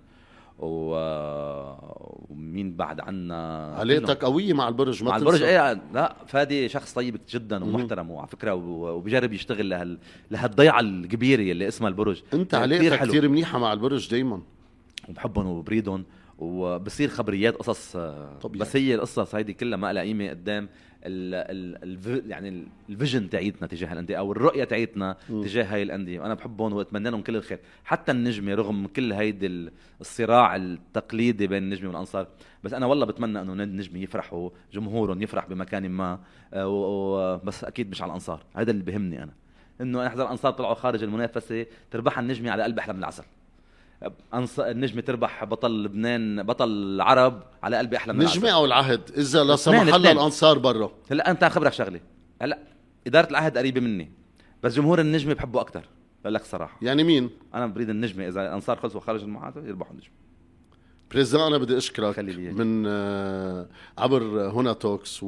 ومين بعد عنا. علاقتك قوية مع البرج. مع البرج ايه. لا فادي شخص طيب جدا ومحترم وعلى فكره وبيجرب يشتغل لهالضيعه الكبيره اللي اسمها البرج. انت علاقتك كثير منيحه مع البرج دايما، وبحبهم وبريدهم وبصير خبريات قصص طبيعي. بس هي القصص هيدي كلها ما لها قيمه قدام يعني الفيجن تاعيتنا تجاه الانديه او الرؤيه تاعيتنا تجاه هاي الانديه. وانا بحبهم واتمنى لهم كل الخير. حتى النجمه رغم كل هيدي الصراع التقليدي بين النجمه والانصار، بس انا والله بتمنى انه النجمه يفرحوا، جمهورهم يفرح بمكان ما. بس اكيد مش على الانصار. هذا اللي بهمني انا، انه احذر الانصار طلعوا خارج المنافسه تربح النجمه على قلب احلى من العسل. النجمة تربح بطل لبنان، بطل العرب على قلبي أحلى من نجمة أو العهد إذا لا سمح الله الأنصار برا. هلا أنت خبرك شغلة، هلا إدارة العهد قريبة مني بس جمهور النجمة بحبه أكتر. بقول لك صراحة. يعني مين؟ أنا بريد النجمة إذا الأنصار خلصوا خارج المعادلة يربحوا النجمة. بريزان أنا بدي أشكرك من عبر هنا توكس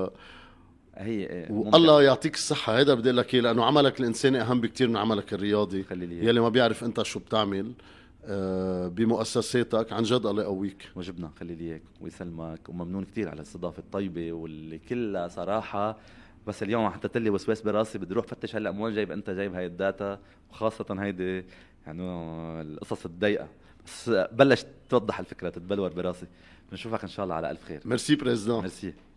والله يعطيك الصحة. هذا بدي لك إيه، لأنه عملك الإنساني أهم بكتير من عملك الرياضي يلي ما بيعرف أنت شو بتعمل بمؤسساتك. عن جد الله يقويك. وجبنا خلي لي اياك ويسلمك، وممنون كتير على الاستضافه الطيبه واللي كلها صراحه. بس اليوم حطيت لي وسواس براسي، بدي اروح فتش هلا مو جايب انت جايب هاي الداتا، وخاصه هيدي يعني القصص الضيقه، بس بلش توضح الفكره تتبلور براسي. بنشوفك ان شاء الله على الف خير. ميرسي بريزيدون. ميرسي.